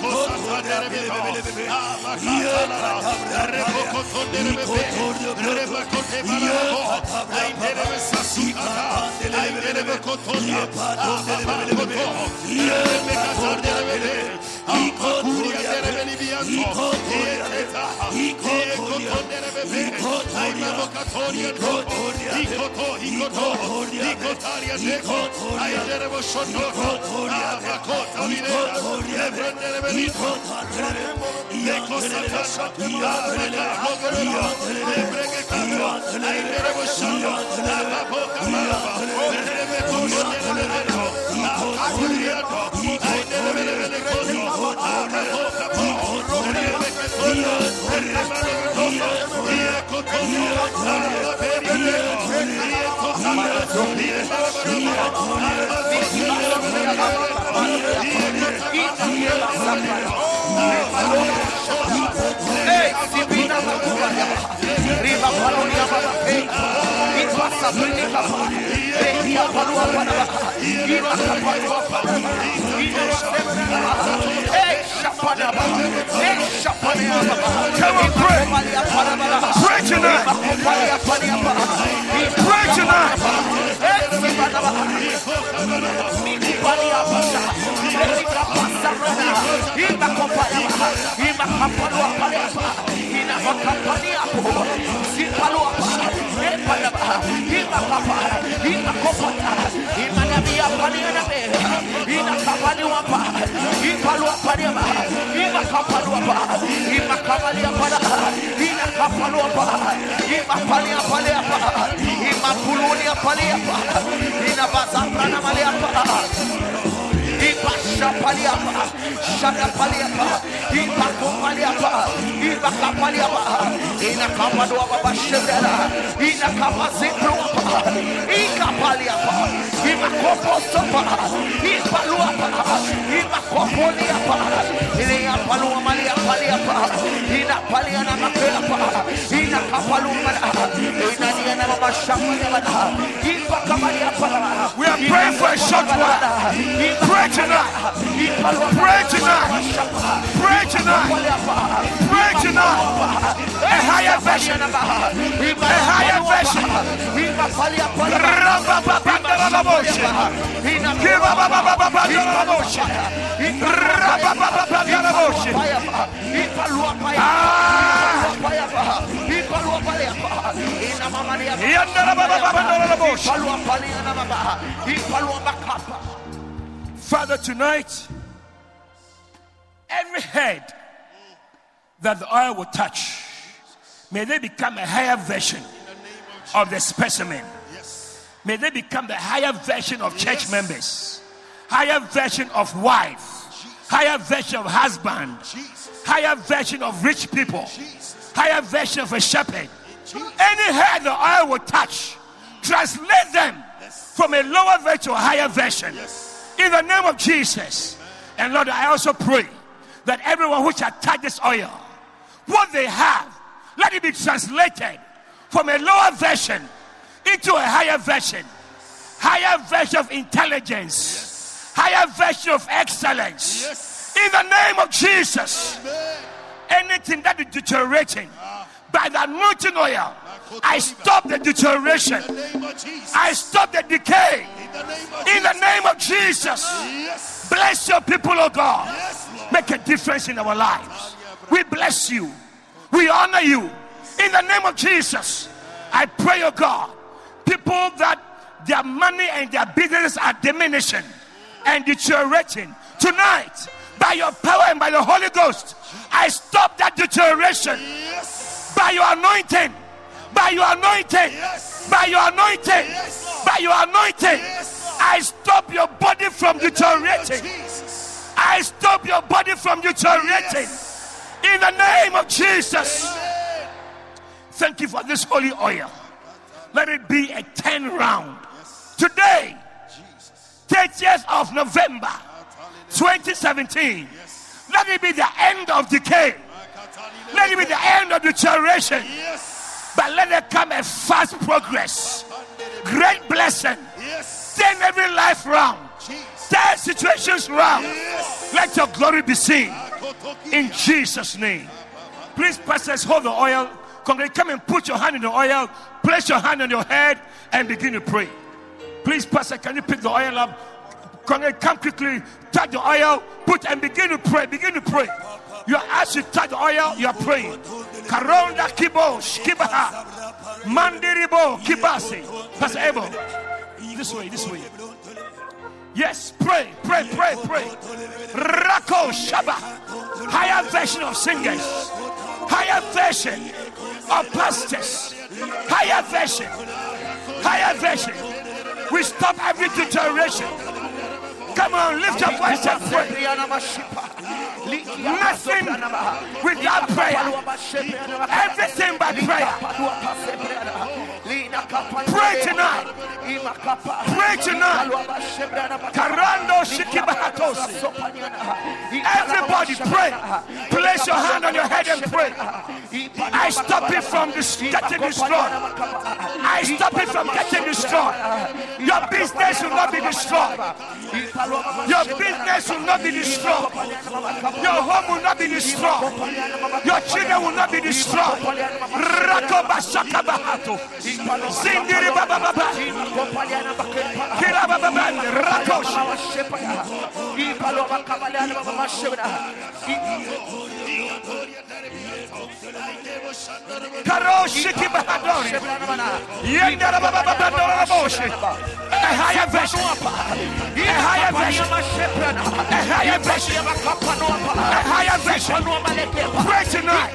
Pray tonight. Pray tonight. We are praying for a short while. Pray tonight. Pray tonight. Pray tonight. Pray tonight. A higher version. A higher version. Father, tonight, every head that the oil will touch, may they become a higher version of the specimen. May they become the higher version of church members, higher version of wife, higher version of husband, higher version of rich people, higher version of a shepherd. Any head the oil will touch, translate them from a lower version to a higher version. In the name of Jesus. And Lord, I also pray that everyone who shall touch this oil, what they have, let it be translated from a lower version into a higher version of intelligence, higher version of excellence. In the name of Jesus. Anything that is deteriorating, by the anointing oil, I stop the deterioration. I stop the decay. In the name of Jesus. Bless your people, oh God. Make a difference in our lives. We bless you. We honor you. In the name of Jesus. I pray, oh God, people that their money and their businesses are diminishing and deteriorating, tonight, by your power and by the Holy Ghost, I stop that deterioration. By your anointing, by your anointing, by your anointing, by your anointing, I stop your body from deteriorating. I stop your body from deteriorating. In the name of Jesus. Thank you for this holy oil. Let it be a turnaround. Today, 30th of November 2017, let it be the end of decay. Let it be the end of deterioration. But let there come a fast progress, great blessing. Turn every life round, turn situations round. Let your glory be seen in Jesus' name. Please, pastors, hold the oil. Come and put your hand in the oil. Place your hand on your head and begin to pray. Please, pastor, can you pick the oil up? Come quickly, touch the oil, put and begin to pray. Begin to pray. You are as you touch the oil, you are praying. Karonda kibosh kibaha mandiribo kibasi. Pastor Abel, this way. Yes, pray. Rako Shaba, higher version of singers, higher version of pastors, higher version. We stop every deterioration. Come on, lift your voice and pray. Nothing without prayer. Everything by prayer. Pray tonight. Karando shikibahatosi. Everybody pray. Place your hand on your head and pray. I stop it from getting destroyed. I stop it from getting destroyed. Your business will not be destroyed. Your business will not be destroyed. Your home will not be destroyed. Your children will not be destroyed. Rakoba shakabahato. Sindiri baba baba. Kila baba baba. Rakosh. Karoshi kibahadori. Yendara baba baba dora boshi. A higher version. Pray tonight.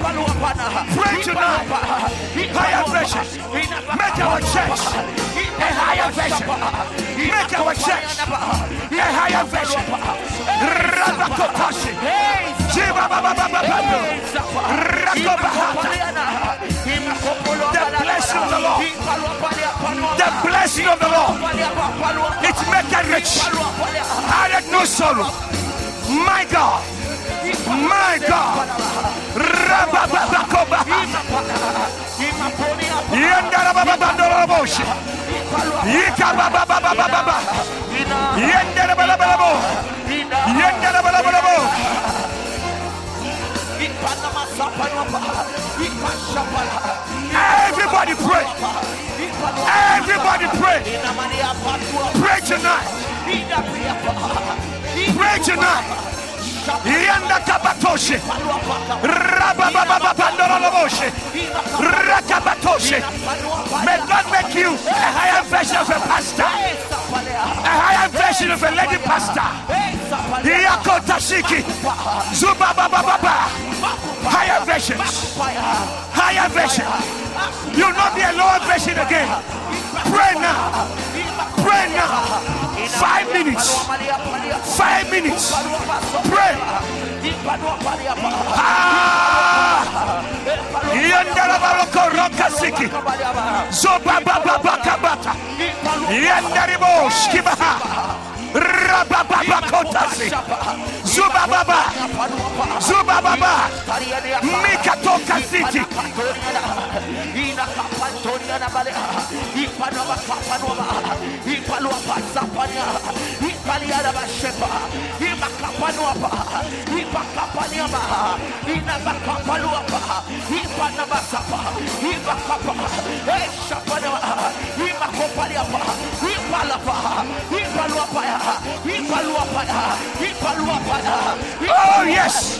Higher version. Make our church a higher version. Make our church a higher version. Rabakotashi. Jiba baba baba baba. Rakobahata. The blessing of the Lord. The blessing of the Lord. It maketh rich. Added no sorrow. My God. Rabababakobahata. Yendarabababandoroboshi. Yikababababababa. Yendarabalabo. Yendarabalabo. Everybody pray. Everybody pray. Pray tonight. Pray tonight. Yanda kabatoshi. Rababababandoroloboshi. Rakabatoshi. May God make you a higher version of a pastor. A higher version of a lady pastor. Yako Tashiki. Zubababababa. Higher versions. Higher version. You'll not be a lower version. elevation again. Pray now. Pray now. 5 minutes. 5 minutes. Pray. Yandarabaloko Rokasiki. Zobabababakabata. Yandaribo Skibaha. Rabababakotasi. Zubababa. Zubababa. Mikatoka City. Oh yes.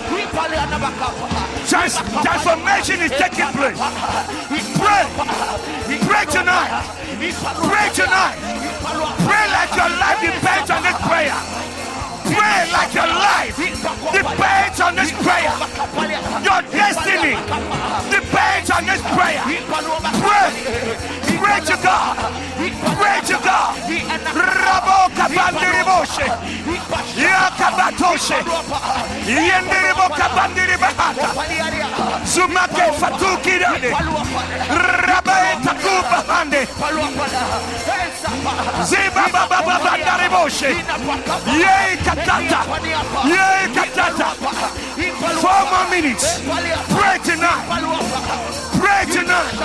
Transformation is taking place. Pray. Pray tonight. Pray tonight. Pray like your life depends on this prayer. Pray like your life depends on this prayer. Your destiny depends on this prayer. Pray. Pray to God. Pray to God. Rabo kabandiriboshe. Yakabatoshe. Yendiribo kabandiribahata. Zumake fatukirane. Rabae takubahande. Ziba baba baba dariboshe. Yay katata. Yay katata. 4 more minutes. Pray tonight. Pray tonight.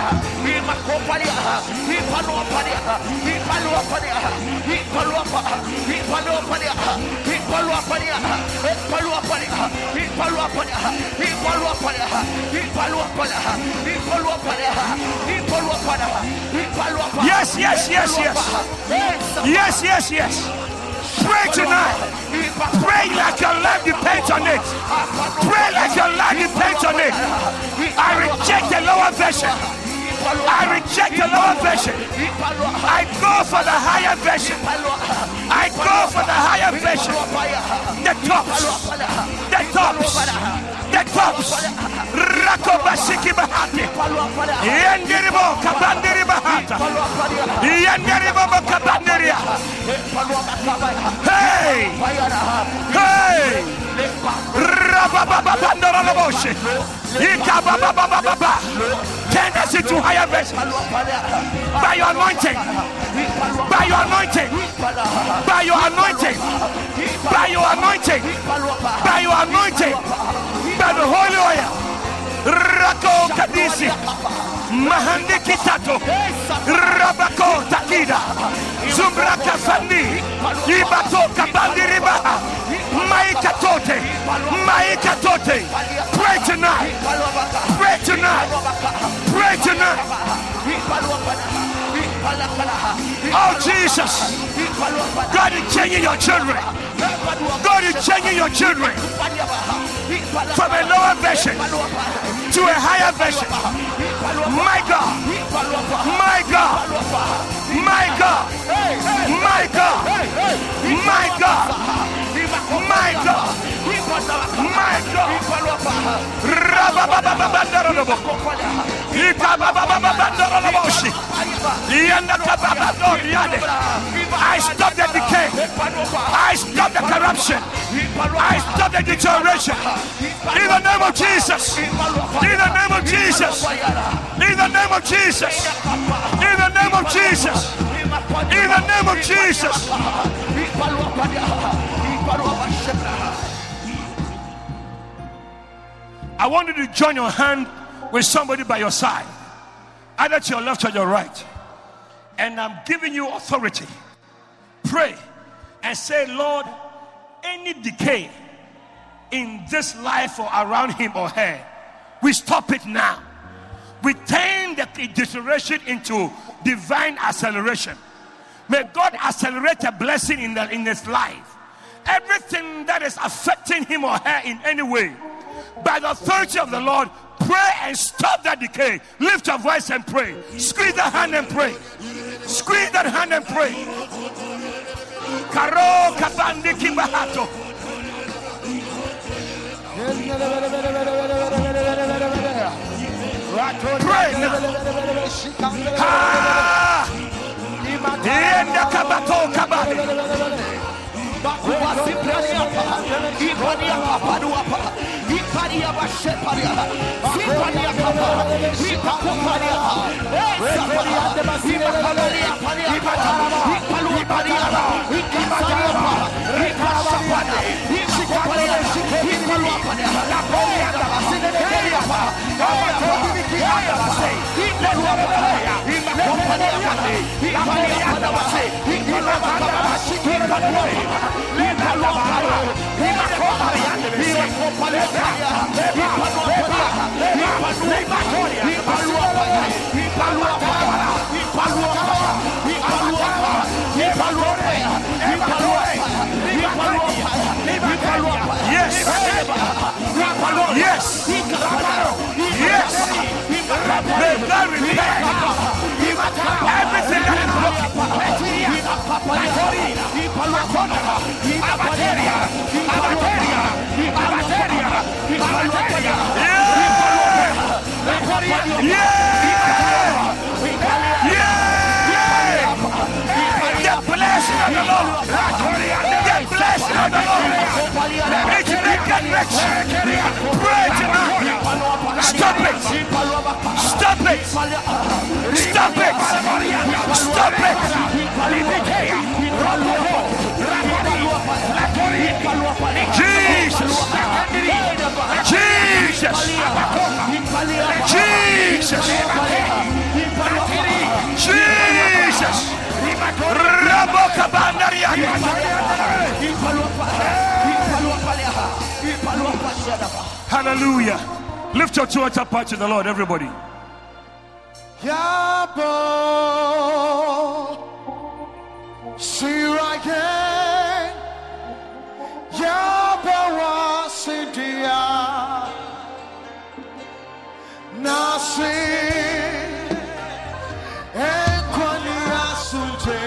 Yes, yes, yes, yes. Yes, yes, yes. Pray tonight. Pray like your life depends on it. Pray like your life depends on it. I reject the lower version. I reject the lower version. I go for the higher version. I go for the higher version. The tops. The tops. The tops. Rakobashiki bahati. Yendiribo kabandiri bahata. Yendiribo kabandiria. Hey! Hey! Rababababandoroloboshi. Ikabababababa. Turn us into higher version. By your anointing. By your anointing. By your anointing. By your anointing. By your anointing. By the holy oil. Rako Kadisi. Mahandi Kitato. Rabako Takida. Zumbraka Fandi. Ibato Kabandiriba. Maikatote. Maikatote. Pray tonight. Pray tonight. Pray tonight. Oh Jesus. God is changing your children. God is changing your children from a lower version to a higher version. My God. My God. My God. My God. My God. My God. My God. Rabababababandorobo. Ikababababandoroboshi. Yandakababadoriade. I stop the decay. I stop the corruption. I stop the deterioration. In the name of Jesus. In the name of Jesus. In the name of Jesus. In the name of Jesus. In the name of Jesus. I want you to join your hand with somebody by your side, either to your left or your right. And I'm giving you authority. Pray and say, Lord, any decay in this life or around him or her, we stop it now. We turn the deterioration into divine acceleration. May God accelerate a blessing in his life. Everything that is affecting him or her in any way, by the authority of the Lord, pray and stop that decay. Lift your voice and pray. Squeeze that hand and pray. Squeeze that hand and pray. Karo kabandi kibahato. Pray now. Ah! Yenda kabato kabade. Yes. Yes. May God repair everything that is broken. The blessing of the Lord. The blessing of the Lord. It's making rich. Pray tonight. Stop it. Stop it. Stop it. Stop it. Jesus. Jesus. Jesus. Jesus. Hallelujah. Lift your two hands up to the Lord, everybody. Yabo, see right again. Yabo Sidia, Nasi, Equania Sunte.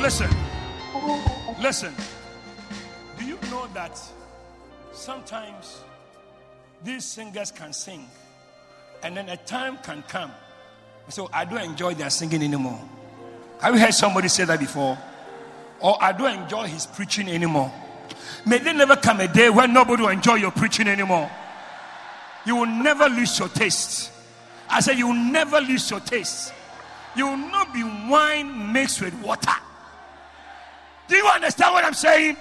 Listen. Do you know that sometimes these singers can sing, and then a time can come, so I don't enjoy their singing anymore? Have you heard somebody say that before? Or I don't enjoy his preaching anymore. May there never come a day when nobody will enjoy your preaching anymore. You will never lose your taste. I said you will never lose your taste. You will not be wine mixed with water. Do you understand what I'm saying?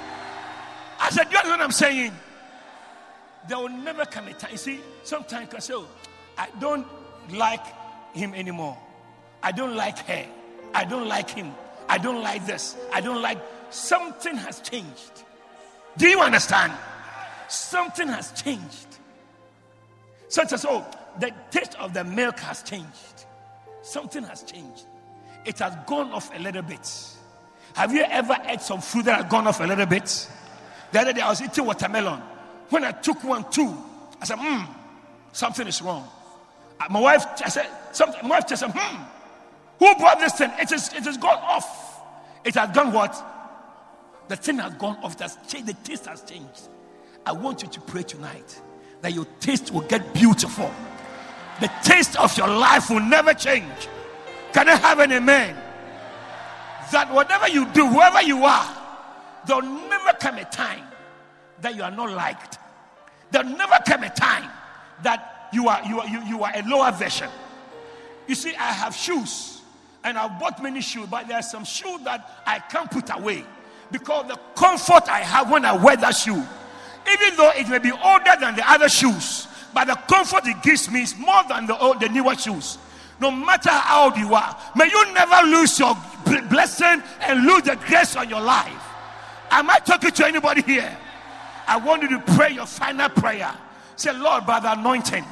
I said, do you understand what I'm saying? There will never come a time. You see, sometimes you can say, oh, I don't like him anymore. I don't like her. I don't like him. I don't like this. I don't like. Something has changed. Do you understand? Something has changed. Such as, oh, the taste of the milk has changed. Something has changed. It has gone off a little bit. Have you ever ate some fruit that has gone off a little bit? The other day I was eating watermelon. When I took one, two, I said, something is wrong. My wife, I said, my wife said, who brought this thing? It has gone off. It has gone what? The thing has gone off. It has changed. The taste has changed. I want you to pray tonight that your taste will get beautiful. The taste of your life will never change. Can I have an amen? That whatever you do, whoever you are, there'll never come a time that you are not liked. There'll never come a time that you are a lower version. You see, I have shoes, and I've bought many shoes, but there are some shoes that I can't put away because the comfort I have when I wear that shoe, even though it may be older than the other shoes, but the comfort it gives me is more than the newer shoes. No matter how old you are, may you never lose your blessing and lose the grace on your life. Am I talking to anybody here? I want you to pray your final prayer. Say, Lord, by the anointing,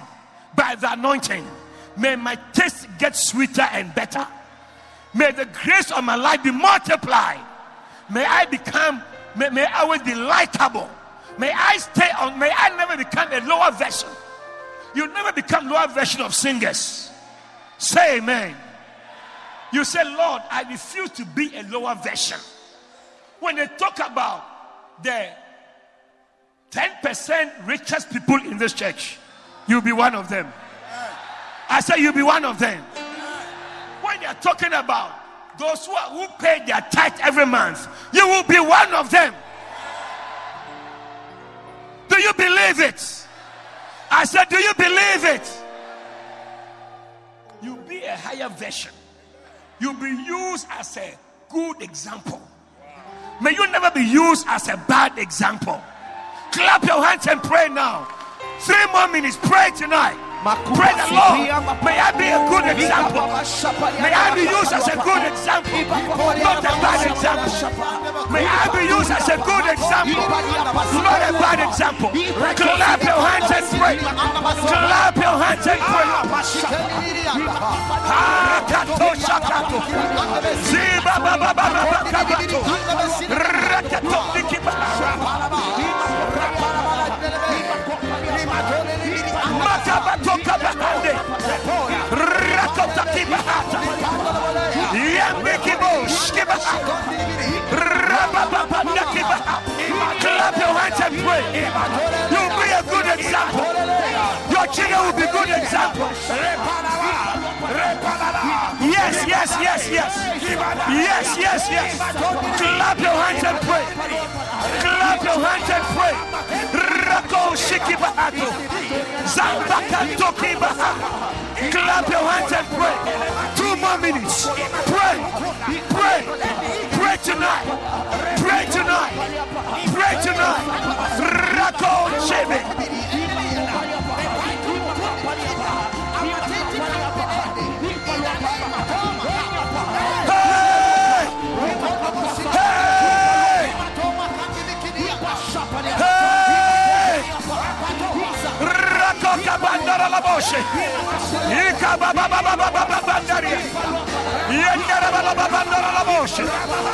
may my taste get sweeter and better. May the grace of my life be multiplied. May I always be likable. May I never become a lower version. You never become lower version of singers. Say amen. You say, Lord, I refuse to be a lower version. When they talk about the 10% richest people in this church, you'll be one of them. I say you'll be one of them. When they're talking about those who pay their tithe every month, you will be one of them. Do you believe it? I said, do you believe it? You'll be a higher version. You'll be used as a good example. May you never be used as a bad example. Clap your hands and pray now. 3 more minutes. Pray tonight. Pray the Lord. May I be a good example. May I be used as a good example, not a bad example. May I be used as a good example, not a bad example. Clap your hands and pray. Clap your hands and pray. Clap your hands and pray. You'll be a good example. Your children will be good examples. Yes. Clap your hands and pray. Clap your hands and pray. Rako shiki bahato. Zambaka toki baha. Clap your hands and pray. 2 more minutes. Pray tonight. Pray tonight. Rako shebe. Bandara la bosche, Ika baba bandaria, Yendara baba bandara la bosche,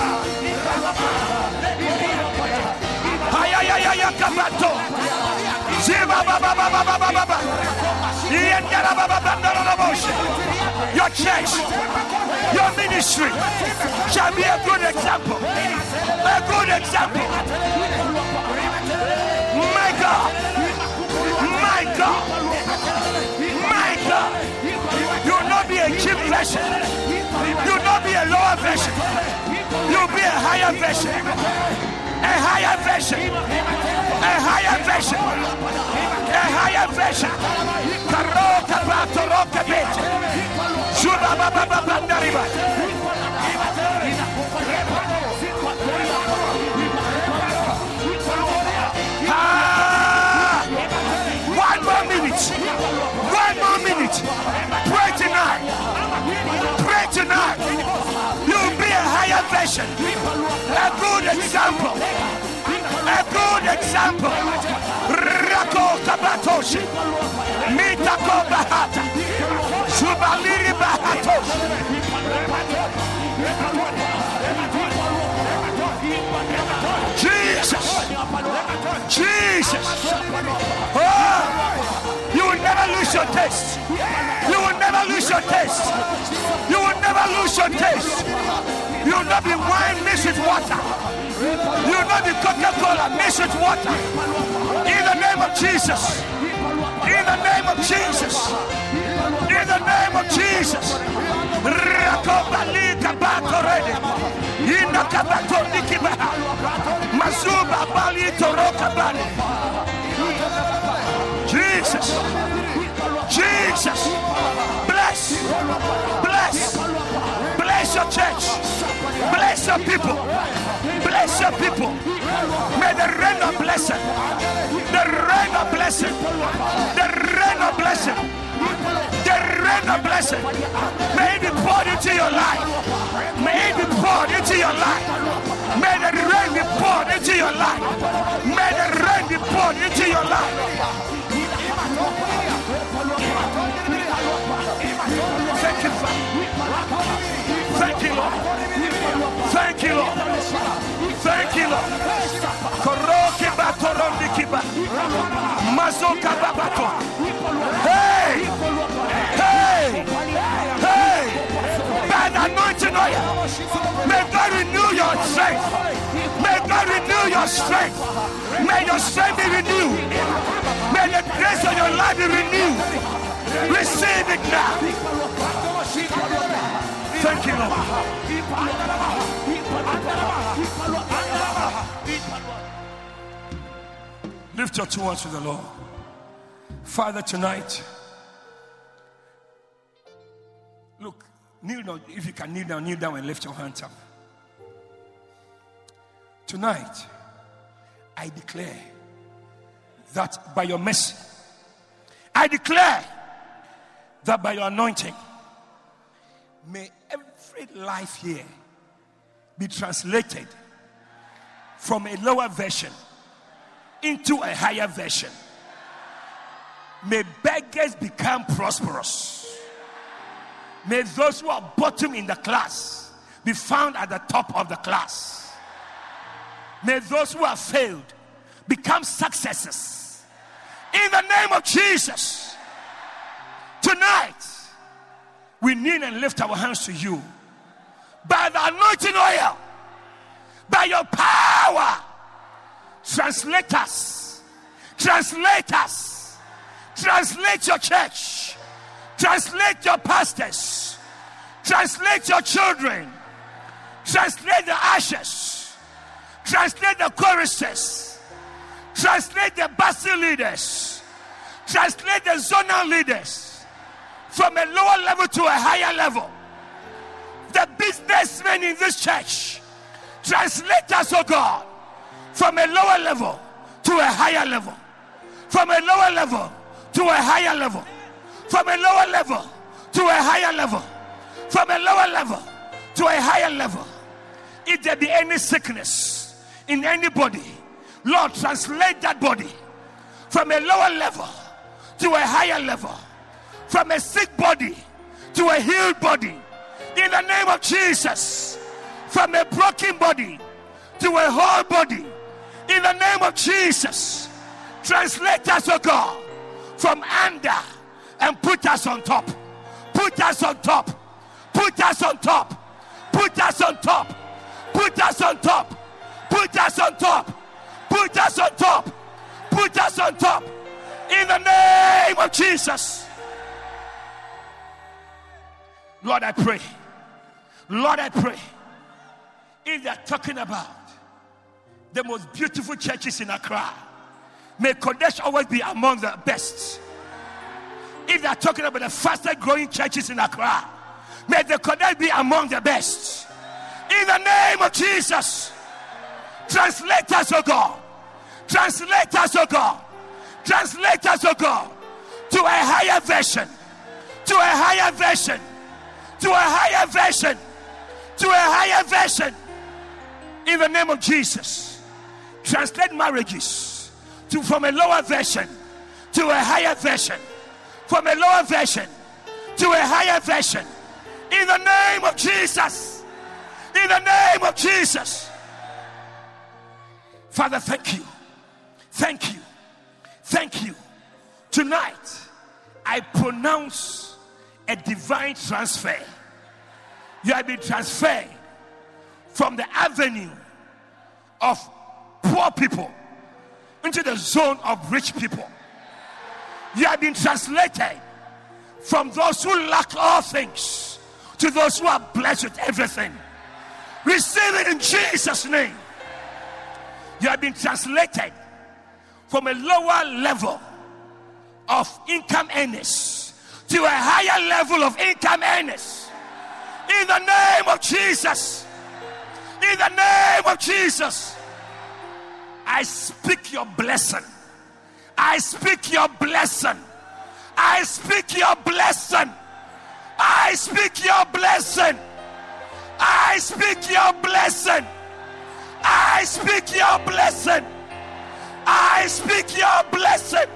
Ayayaya kapato, Ziba baba, Yendara baba bandara la bosche. Your church, Your ministry shall be a good example. A good example. My God. My God. My God. You will not be a cheap version. You will not be a lower version. You will be a higher version. A higher version. A higher version. A higher version. Karoka batoroka bete. Shuba baba baba ndariba. One more minute. One more minute. Pray tonight. Pray tonight. You'll be a higher version. A good example. A good example. Rako kabatoshi. Mitako bahata. Shubaliri bahatoshi. Jesus. Jesus. Oh, you will never lose your taste. You will never lose your taste. You will never lose your taste. You will not be wine mixed with water. You will not be Coca-Cola mixed with water. In the name of Jesus. In the name of Jesus. In the name of Jesus. Rakobali kabato ready. Ina kabato nikibaha. Mazuba bali toroka bali. Jesus. Jesus. Bless. Bless. Bless your church. Bless your people. Bless your people. May the rain of blessing. The rain of blessing. The rain of blessing. The rain of blessing. May it be poured into your life. May it be poured into your life. May the rain be poured into your life. May the rain be poured into your life. Thank you, Father. Thank you, Lord. Thank you, Lord. Thank you, Lord. Koroki batorondi kiba. Mazoka babato. Hey! Hey! Hey! By the anointing oil. May God renew your strength. May God renew your strength. May your strength be renewed. May the grace of your life be renewed. Receive it now. Thank you, Lord. Lift your two hands to the Lord. Father, tonight, look, kneel down. If you can kneel down and lift your hands up. Tonight, I declare that by your mercy, I declare that by your anointing, may every life here be translated from a lower version into a higher version. May beggars become prosperous. May those who are bottom in the class be found at the top of the class. May those who have failed become successes. In the name of Jesus. Tonight, we kneel and lift our hands to you. By the anointing oil, by your power, translate us. Translate us. Translate your church. Translate your pastors. Translate your children. Translate the ushers. Translate the choristers. Translate the basi leaders. Translate the zonal leaders. From a lower level to a higher level. The businessmen in this church, translate us, oh God, from a lower level to a higher level. From a lower level to a higher level. From a lower level to a higher level. From a lower level to a higher level. If there be any sickness in anybody, Lord, translate that body from a lower level to a higher level. From a sick body to a healed body. In the name of Jesus. From a broken body to a whole body. In the name of Jesus. Translate us, oh God, from under and put us on top. Put us on top. Put us on top. Put us on top. Put us on top. Put us on top. Put us on top. Put us on top. In the name of Jesus. Lord, I pray. Lord, I pray. If they are talking about the most beautiful churches in Accra, may Kodesh always be among the best. If they are talking about the fastest growing churches in Accra, may the Kodesh be among the best. In the name of Jesus. Translate us, oh God. Translate us, oh God. Translate us, oh God, to a higher version. To a higher version. To a higher version. To a higher version. In the name of Jesus. Translate marriages from a lower version to a higher version. From a lower version to a higher version. In the name of Jesus. In the name of Jesus. Father, thank you. Thank you. Thank you. Tonight, I pronounce a divine transfer. You have been transferred from the avenue of poor people into the zone of rich people. You have been translated from those who lack all things to those who are blessed with everything. Receive it in Jesus' name. You have been translated from a lower level of income earners to a higher level of income earners. In the name of Jesus. In the name of Jesus. I speak your blessing. I speak your blessing. I speak your blessing. I speak your blessing. I speak your blessing. I speak your blessing. I speak your blessing.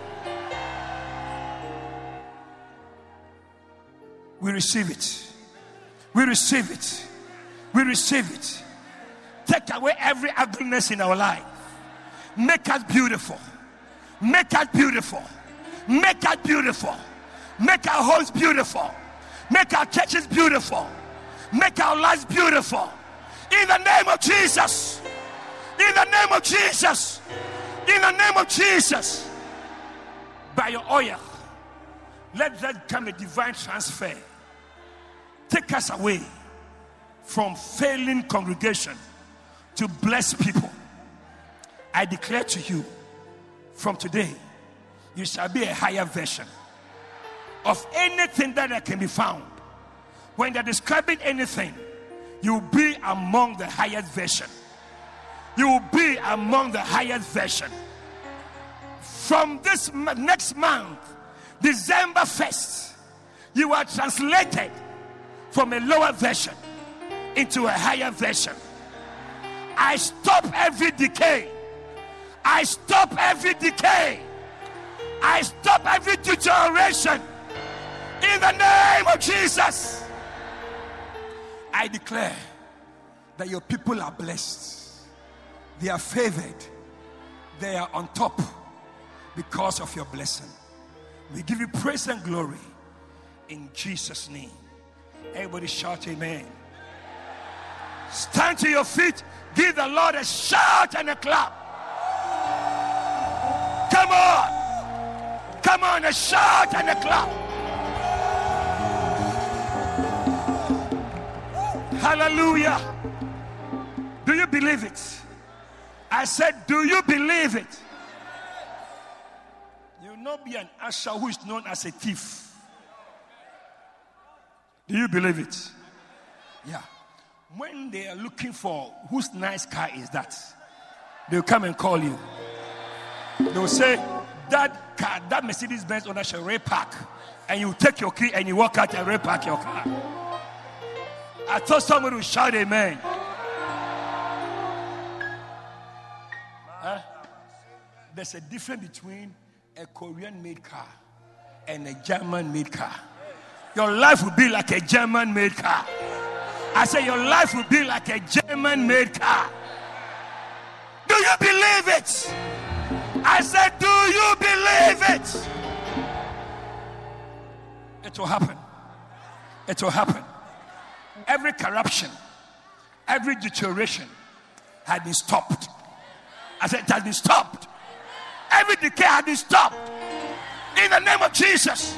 We receive it. We receive it. We receive it. Take away every ugliness in our life. Make us beautiful. Make us beautiful. Make us beautiful. Make our homes beautiful. Make our churches beautiful. Make our lives beautiful. In the name of Jesus. In the name of Jesus. In the name of Jesus. By your oil, let that come a divine transfer. Take us away from failing congregation to bless people. I declare to you, from today, you shall be a higher version of anything that can be found. When they're describing anything, you will be among the highest version. You will be among the highest version. From this next month, December 1st, you are translated from a lower version into a higher version. I stop every decay. I stop every decay. I stop every deterioration. In the name of Jesus. I declare that your people are blessed. They are favored. They are on top because of your blessing. We give you praise and glory in Jesus' name. Everybody shout amen. Stand to your feet. Give the Lord a shout and a clap. Come on. Come on, a shout and a clap. Hallelujah. Do you believe it? I said, do you believe it? You will not be an usher who is known as a thief. Do you believe it? Yeah. When they are looking for whose nice car is that, they'll come and call you. They'll say, that car, that Mercedes-Benz owner shall repark. And you take your key and you walk out and repark your car. I thought someone would shout amen. Huh? There's a difference between a Korean-made car and a German-made car. Your life will be like a German-made car. I say your life will be like a German-made car. Do you believe it? I said, do you believe it? It will happen. It will happen. every corruption, every deterioration had been stopped. I said it has been stopped. Every decay had been stopped. In the name of Jesus.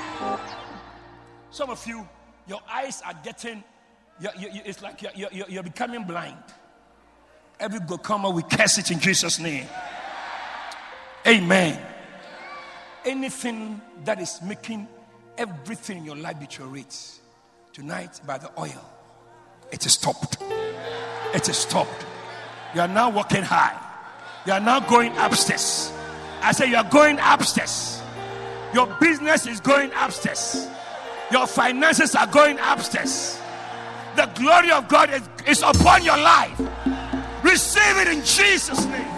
Some of you, your eyes are getting, it's like you're becoming blind. Every glaucoma, we curse it in Jesus' name. Amen. Anything that is making everything in your life deteriorate, tonight by the oil, it is stopped. It is stopped. You are now walking high. You are now going upstairs. I say you are going upstairs. Your business is going upstairs. Your finances are going upstairs. The glory of God is upon your life. Receive it in Jesus' name.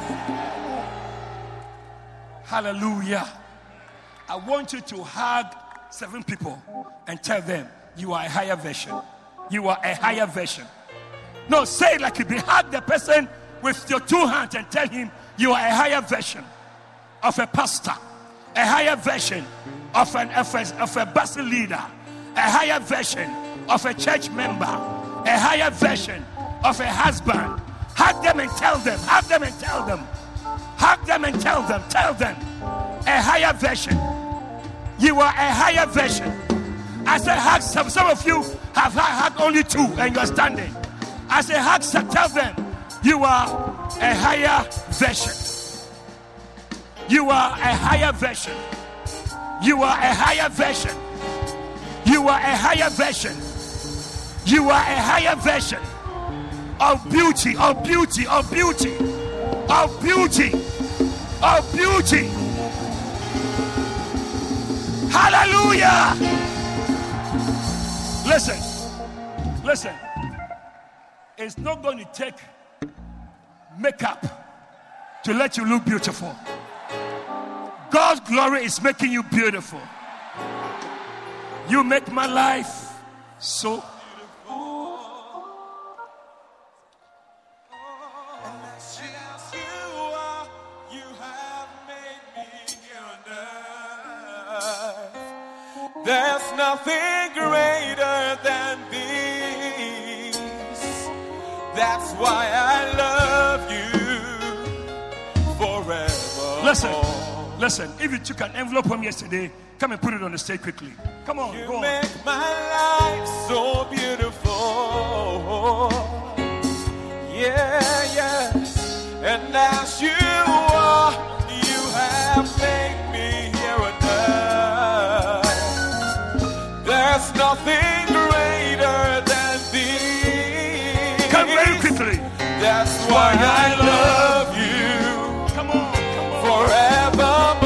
Hallelujah. I want you to hug 7 people and tell them you are a higher version. You are a higher version. No, say it like you be. Hug the person with your 2 hands and tell him you are a higher version of a pastor, a higher version of a Bible leader, a higher version of a church member, a higher version of a husband. Hug them and tell them. Hug them and tell them. Hug them and tell them. Tell them. A higher version. You are a higher version. I say hug some. Some of you have hugged only 2 and you are standing. I say hug some. Tell them you are a higher version. You are a higher version. You are a higher version. You are a higher version. You are a higher version of beauty, of beauty, of beauty, of beauty, of beauty. Hallelujah. Listen. It's not going to take makeup to let you look beautiful. God's glory is making you beautiful. You make my life so beautiful. You have made me your. There's nothing greater than these. That's why I love you forever. Listen, if you took an envelope home yesterday, come and put it on the stage quickly. Come on, go on. You make my life so beautiful. Yeah. And as you are, you have made me here on earth. There's nothing greater than these. Come very quickly. That's why I love you. Come on. Forevermore.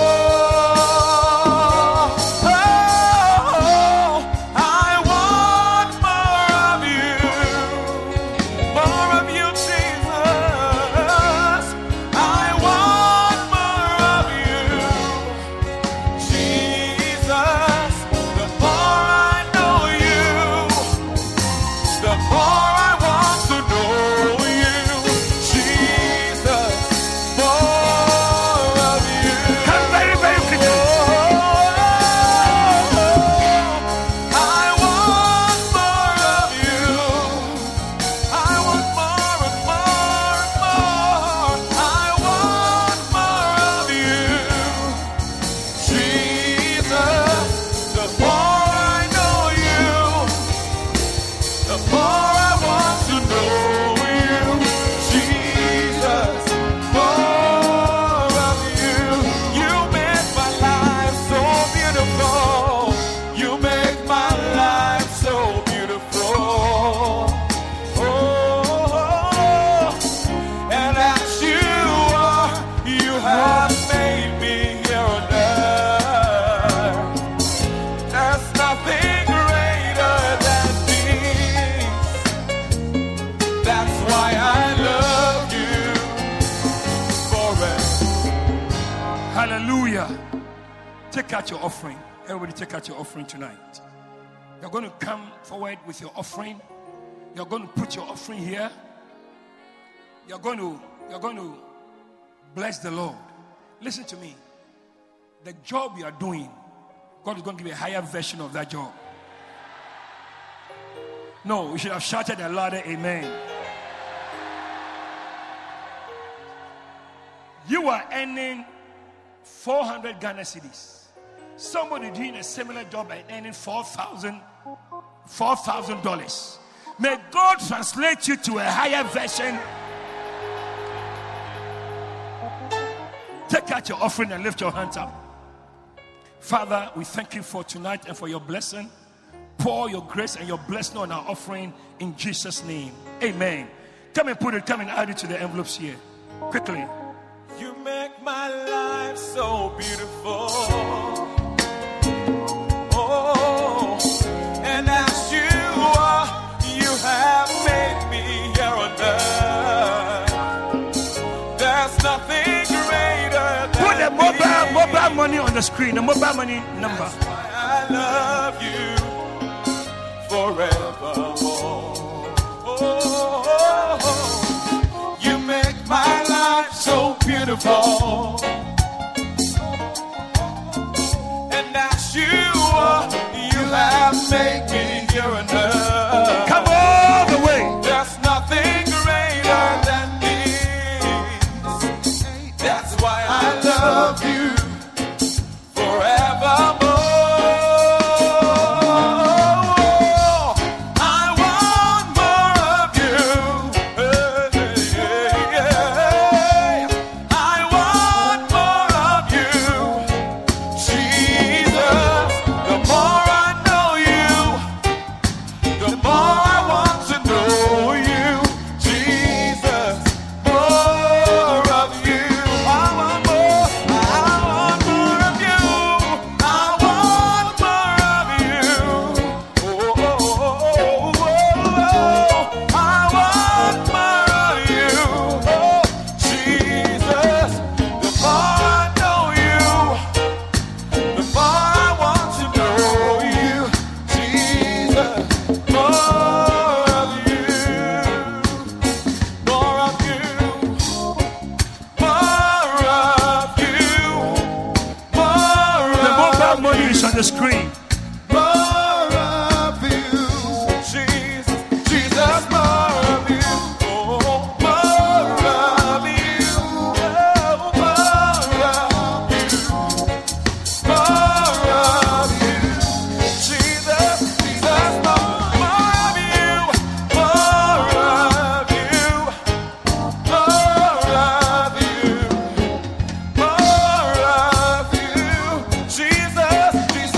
Take out your offering. Everybody take out your offering tonight. You're going to come forward with your offering. You're going to put your offering here. You're going to bless the Lord. Listen to me. The job you are doing, God is going to give you a higher version of that job. No, we should have shouted a louder amen. You are earning 400 Ghana cedis. Somebody doing a similar job and earning $4,000. May God translate you to a higher version. Take out your offering and lift your hands up. Father, we thank you for tonight and for your blessing. Pour your grace and your blessing on our offering in Jesus' name. Amen. Come and put it, come and add it to the envelopes here. Quickly. You make my life so beautiful. Oh, and as you are, you have made me here on earth. There's nothing greater than put the mobile money on the screen, the mobile money number. That's why I love you forevermore. Oh, you make my life so beautiful. And as you are, you have made me here on earth. Come all the way. There's nothing greater than this. That's why I love you forevermore. On the screen. More of you, Jesus, Jesus, more of you, oh, more of you, oh, more of you, Jesus, Jesus, more of you, more of you, more of you, more of you, Jesus.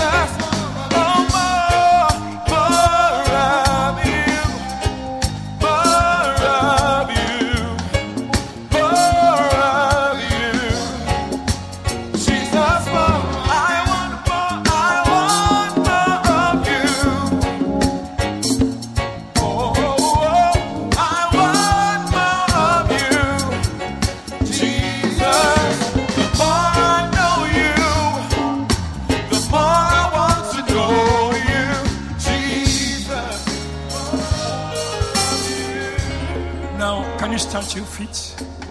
Stand to your feet.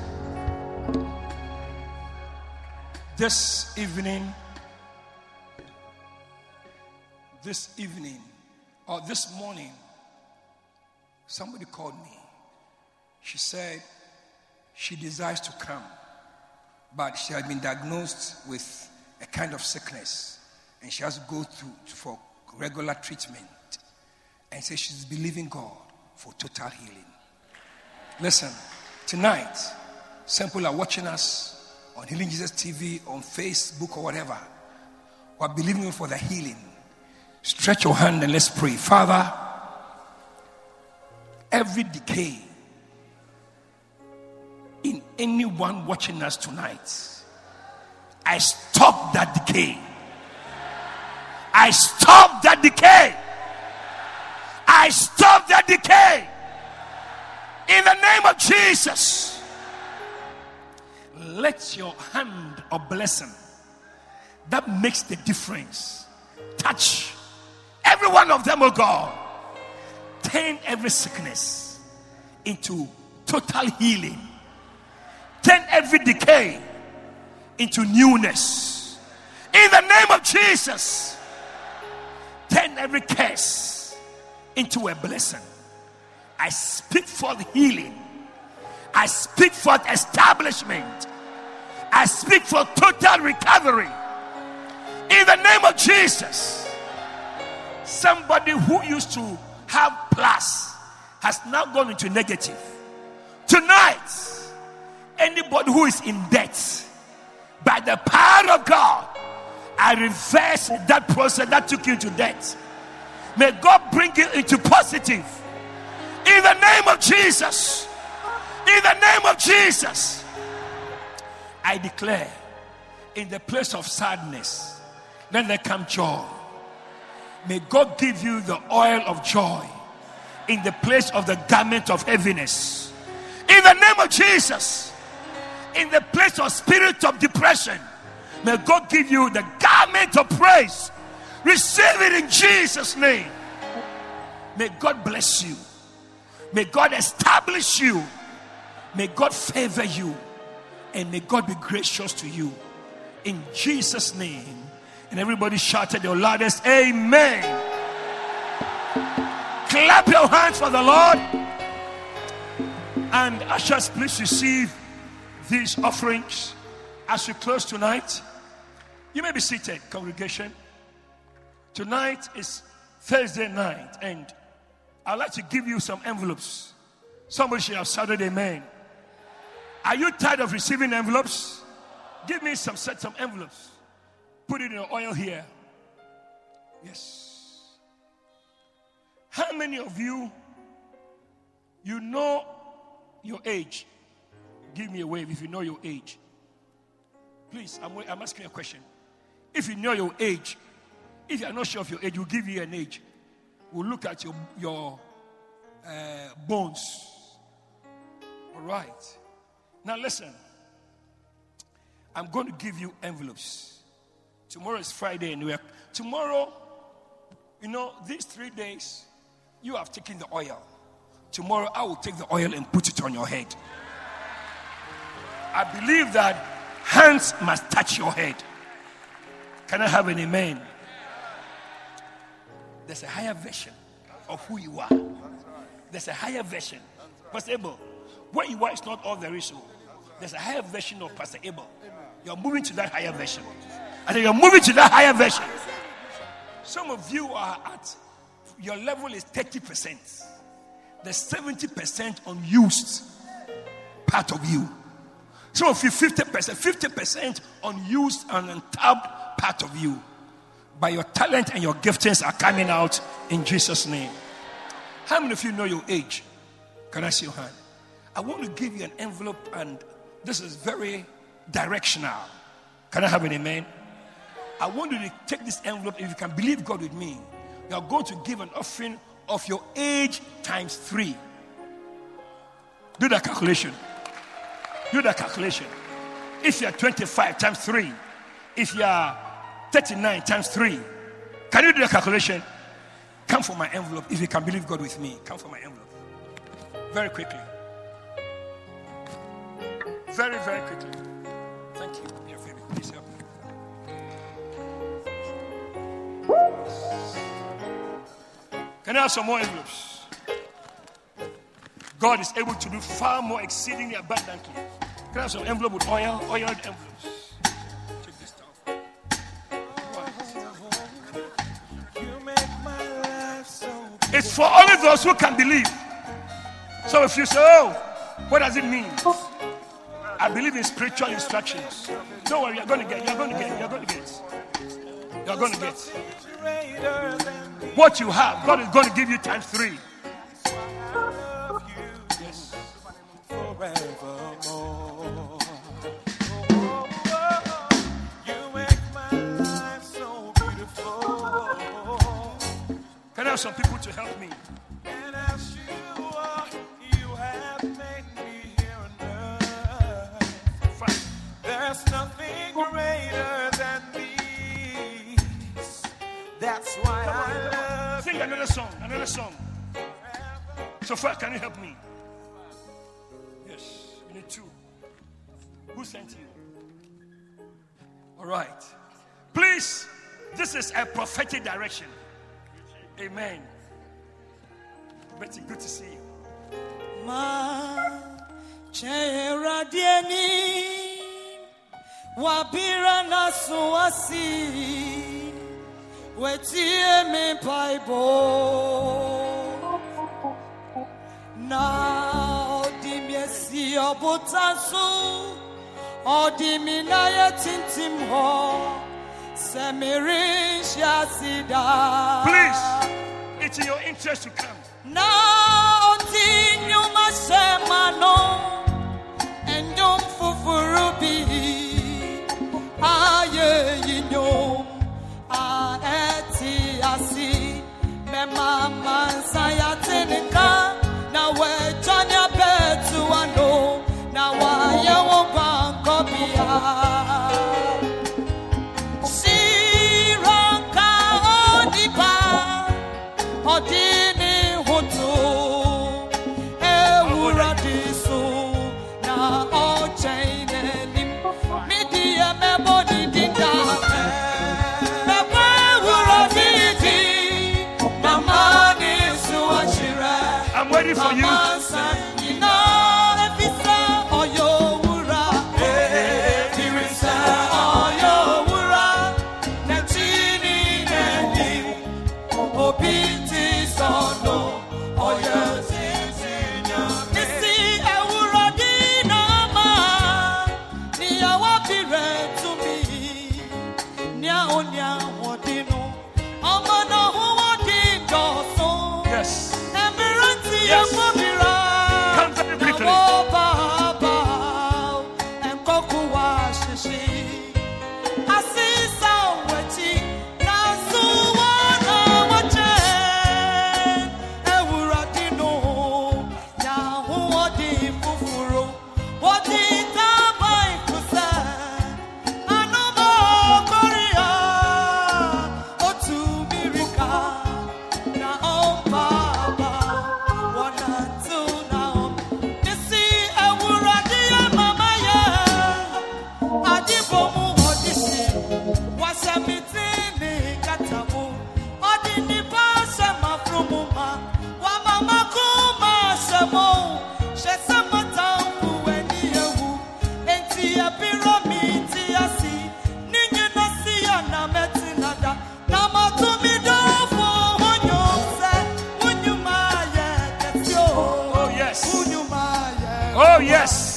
This evening or this morning, somebody called me. She said she desires to come, but she had been diagnosed with a kind of sickness and she has to go through for regular treatment, and says she's believing God for total healing. Listen, tonight, some people are watching us on Healing Jesus TV, on Facebook or whatever, who are believing for the healing. Stretch your hand and let's pray. Father, every decay in anyone watching us tonight, I stop that decay. I stop that decay. I stop that decay. In the name of Jesus, let your hand of blessing that makes the difference touch every one of them, oh God. Turn every sickness into total healing. Turn every decay into newness. In the name of Jesus, turn every curse into a blessing. I speak forth healing. I speak forth establishment. I speak for total recovery. In the name of Jesus. Somebody who used to have plus has now gone into negative. Tonight, anybody who is in debt, by the power of God, I reverse that process that took you into debt. May God bring you into positive. In the name of Jesus. In the name of Jesus. I declare, in the place of sadness, then there come joy. May God give you the oil of joy in the place of the garment of heaviness. In the name of Jesus. In the place of spirit of depression, may God give you the garment of praise. Receive it in Jesus' name. May God bless you. May God establish you. May God favor you. And may God be gracious to you. In Jesus' name. And everybody shouted your loudest, amen. Clap your hands for the Lord. And ushers, please receive these offerings as we close tonight. You may be seated, congregation. Tonight is Thursday night, and I'd like to give you some envelopes. Somebody should have shouted amen. Are you tired of receiving envelopes? Give me some envelopes. Put it in the oil here. Yes. How many of you know your age? Give me a wave if you know your age. Please, I'm asking you a question. If you know your age, if you are not sure of your age, we'll give you an age. We'll look at your bones. All right. Now listen. I'm going to give you envelopes. Tomorrow is Friday, and tomorrow, these 3 days, you have taken the oil. Tomorrow, I will take the oil and put it on your head. I believe that hands must touch your head. Can I have an amen? There's a higher version of who you are. There's a higher version. Pastor Abel, where you are is not all there is. There's a higher version of Pastor Abel. You're moving to that higher version. I think you're moving to that higher version. Some of you are at, your level is 30%. There's 70% unused part of you. Some of you 50% unused and untapped part of you. But your talent and your giftings are coming out in Jesus' name. How many of you know your age? Can I see your hand? I want to give you an envelope, and this is very directional. Can I have an amen? I want you to take this envelope. If you can believe God with me, you are going to give an offering of your age times 3. Do that calculation. Do that calculation. If you are 25 times 3, if you are 39 times 3, can you do the calculation? Come for my envelope. If you can believe God with me, come for my envelope. Very quickly. Very, very quickly. Thank you. Your favor. Please help me. Can I have some more envelopes? God is able to do far more exceedingly abundantly. Can I have some envelope with oiled envelopes? Check this down. It's for only those who can believe. So if you say, oh, what does it mean? I believe in spiritual instructions. Don't worry, you're going to get. What you have, God is going to give you times 3. Yes. Can I have some people to help me? There's nothing greater than these. That's why I love Sing another song. So far, can you help me? Yes, you need 2. Who sent you? All right. Please, this is a prophetic direction. Amen. Betty, good to see you. Ma chera dieni wabira na suasi wetie me Bible na odimiesi obutansu odimina yetintim ho semirin shasida. Please, it's in your interest to come. Na otinyo masemano endom fufurubi aye yinyo a eti asi me mama sayatenika na we janya betu ano na wa yewo bankobia siranka odipa odini I'm waiting for you. Oh yes.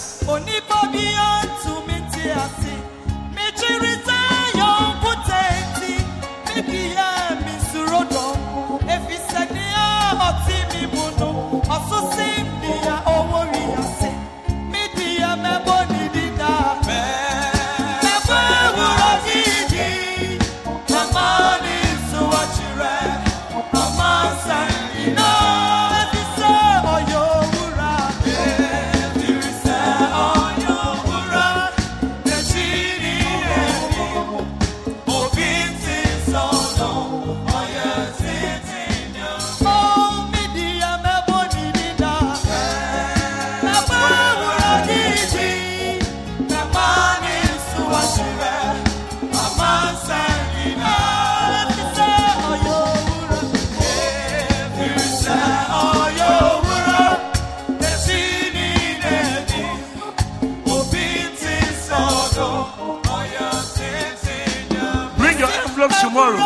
Tomorrow.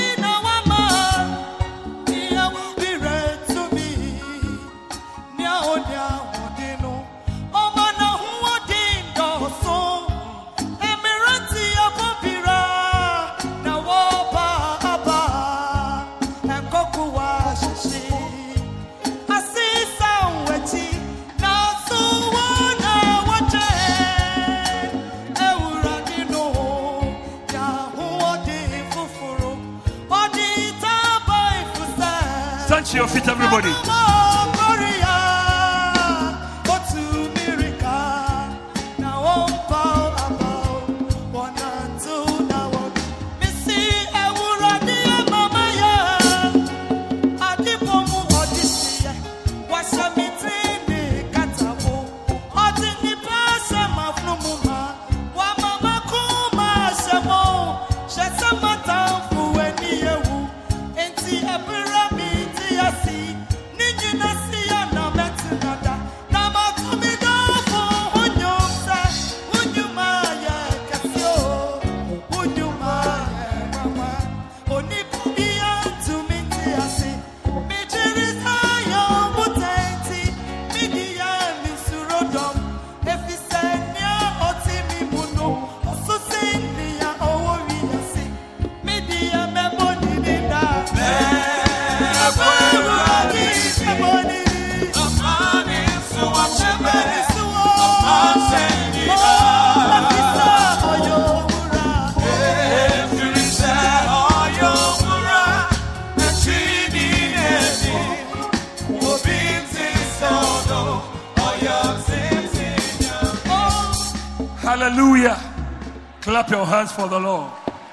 Stand to your feet, everybody. Hallelujah. Clap your hands for the Lord.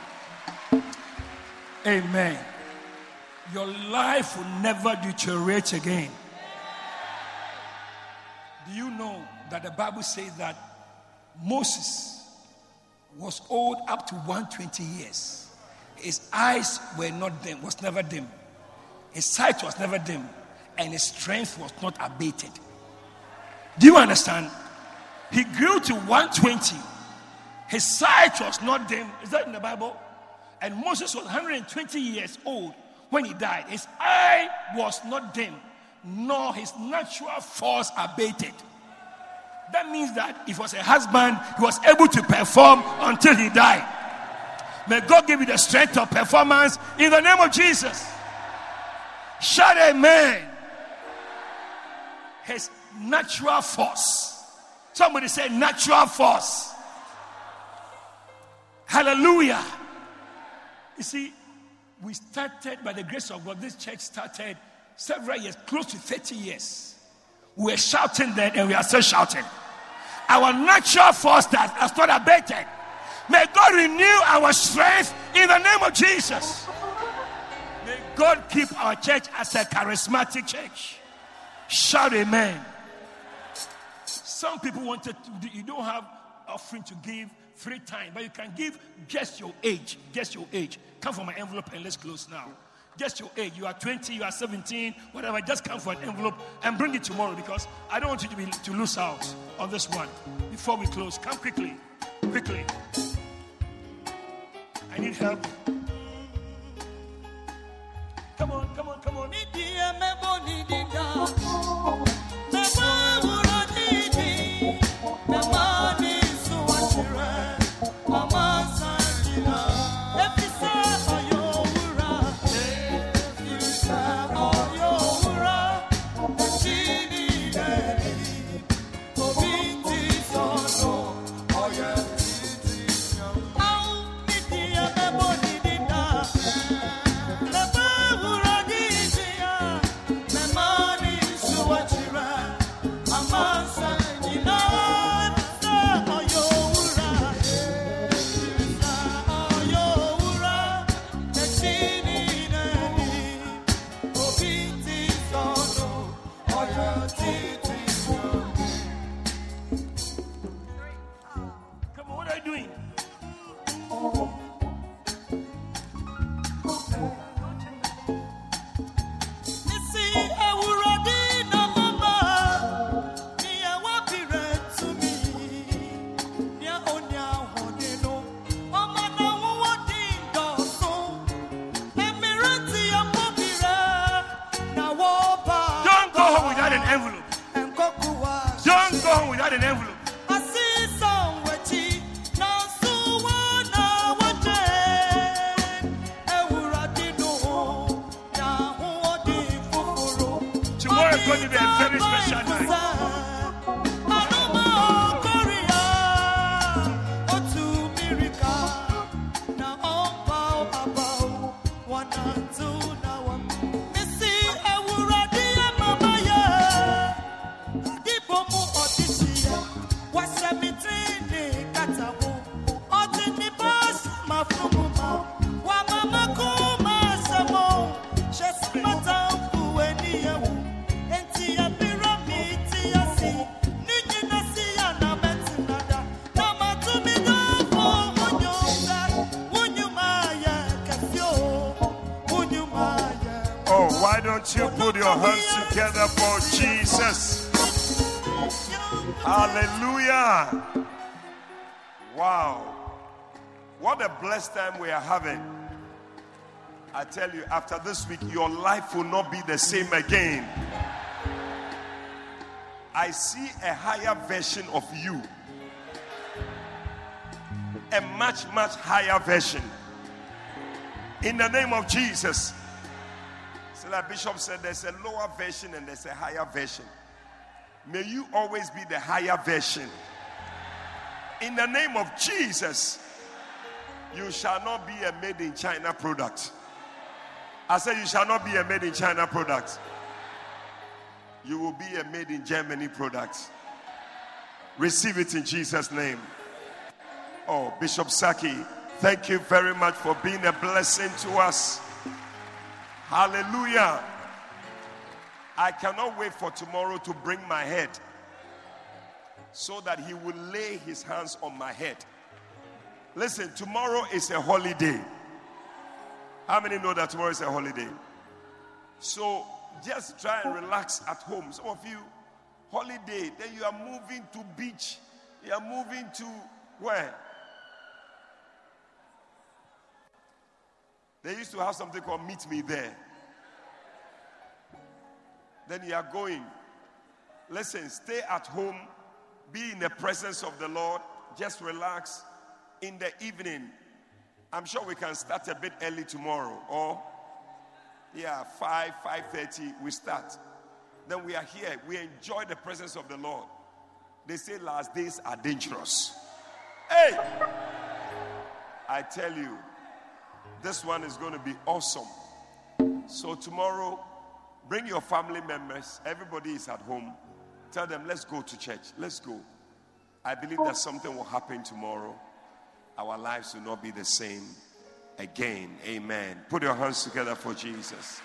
Amen. Your life will never deteriorate again. Do you know that the Bible says that Moses was old up to 120 years? His eyes were not dim, was never dim. His sight was never dim, and his strength was not abated. Do you understand? He grew to 120. His sight was not dim. Is that in the Bible? And Moses was 120 years old when he died. His eye was not dim, nor his natural force abated. That means that if he was a husband, he was able to perform until he died. May God give you the strength of performance in the name of Jesus. Shout amen. His natural force. Somebody say natural force. Hallelujah. You see, we started by the grace of God. This church started several years, close to 30 years. We were shouting then and we are still shouting. Our natural force that has not abated. May God renew our strength in the name of Jesus. May God keep our church as a charismatic church. Shout amen. Some people wanted to, you don't have offering to give 3 times, but you can give just your age. Just your age. Come for my envelope and let's close now. Just your age. You are 20, you are 17, whatever. Just come for an envelope and bring it tomorrow, because I don't want you to lose out on this one. Before we close, come quickly. Quickly. I need help. Come on, come on, come on. You put your hands together for Jesus. Hallelujah. Wow. What a blessed time we are having. I tell you, after this week, your life will not be the same again. I see a higher version of you. A much, much higher version. In the name of Jesus. Like Bishop said, there's a lower version and there's a higher version. May you always be the higher version. In the name of Jesus, you shall not be a made in China product. I said you shall not be a made in China product. You will be a made in Germany product. Receive it in Jesus' name. Oh, Bishop Saki, thank you very much for being a blessing to us. Hallelujah. I cannot wait for tomorrow to bring my head so that he will lay his hands on my head. Listen, tomorrow is a holiday. How many know that tomorrow is a holiday? So just try and relax at home. Some of you, holiday, then you are moving to beach. You are moving to where? They used to have something called Meet Me There. Then you are going. Listen, stay at home. Be in the presence of the Lord. Just relax. In the evening, I'm sure we can start a bit early tomorrow. Or, 5:30 we start. Then we are here. We enjoy the presence of the Lord. They say last days are dangerous. Hey! I tell you, this one is going to be awesome. So tomorrow, bring your family members. Everybody is at home. Tell them, let's go to church. Let's go. I believe that something will happen tomorrow. Our lives will not be the same again. Amen. Put your hands together for Jesus.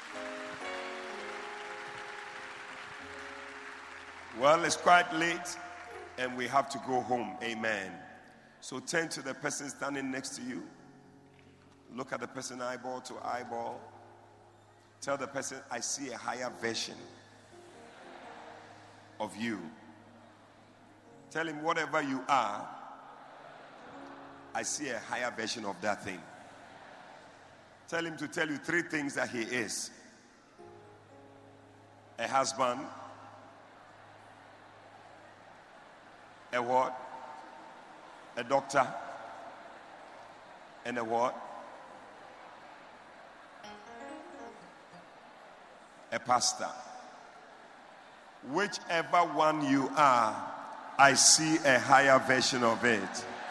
Well, it's quite late and we have to go home. Amen. So turn to the person standing next to you. Look at the person eyeball to eyeball. Tell the person, I see a higher version of you. Tell him, whatever you are, I see a higher version of that thing. Tell him to tell you 3 things that he is: a husband, a what? A doctor, and a what? A pastor. Whichever one you are, I see a higher version of it.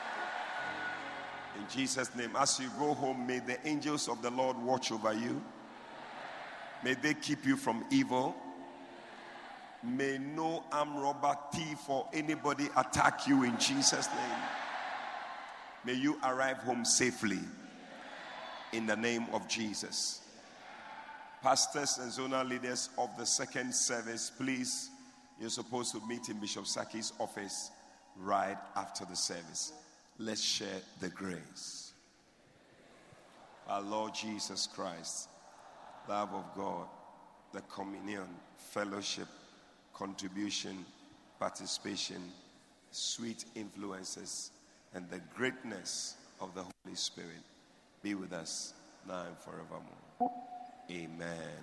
In Jesus' name, as you go home, may the angels of the Lord watch over you. May they keep you from evil. May no armed robber, thief, or anybody attack you in Jesus' name. May you arrive home safely in the name of Jesus. Pastors and zonal leaders of the second service, please, you're supposed to meet in Bishop Saki's office right after the service. Let's share the grace. Our Lord Jesus Christ, love of God, the communion, fellowship, contribution, participation, sweet influences, and the greatness of the Holy Spirit be with us now and forevermore. Amen.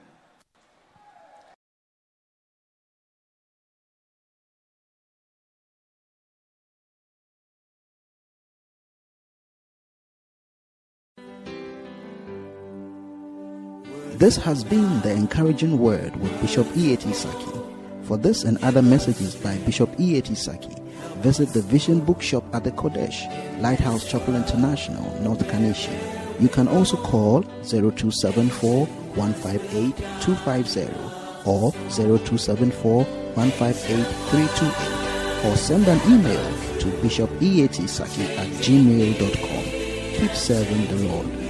This has been the Encouraging Word with Bishop E.A.T. Saki. For this and other messages by Bishop E.A.T. Saki, visit the Vision Bookshop at the Kodesh, Lighthouse Chapel International, North Kaneshie. You can also call 0274-158-250 or 0274-158-328 or send an email to bishopeatsaki@gmail.com. Keep serving the Lord.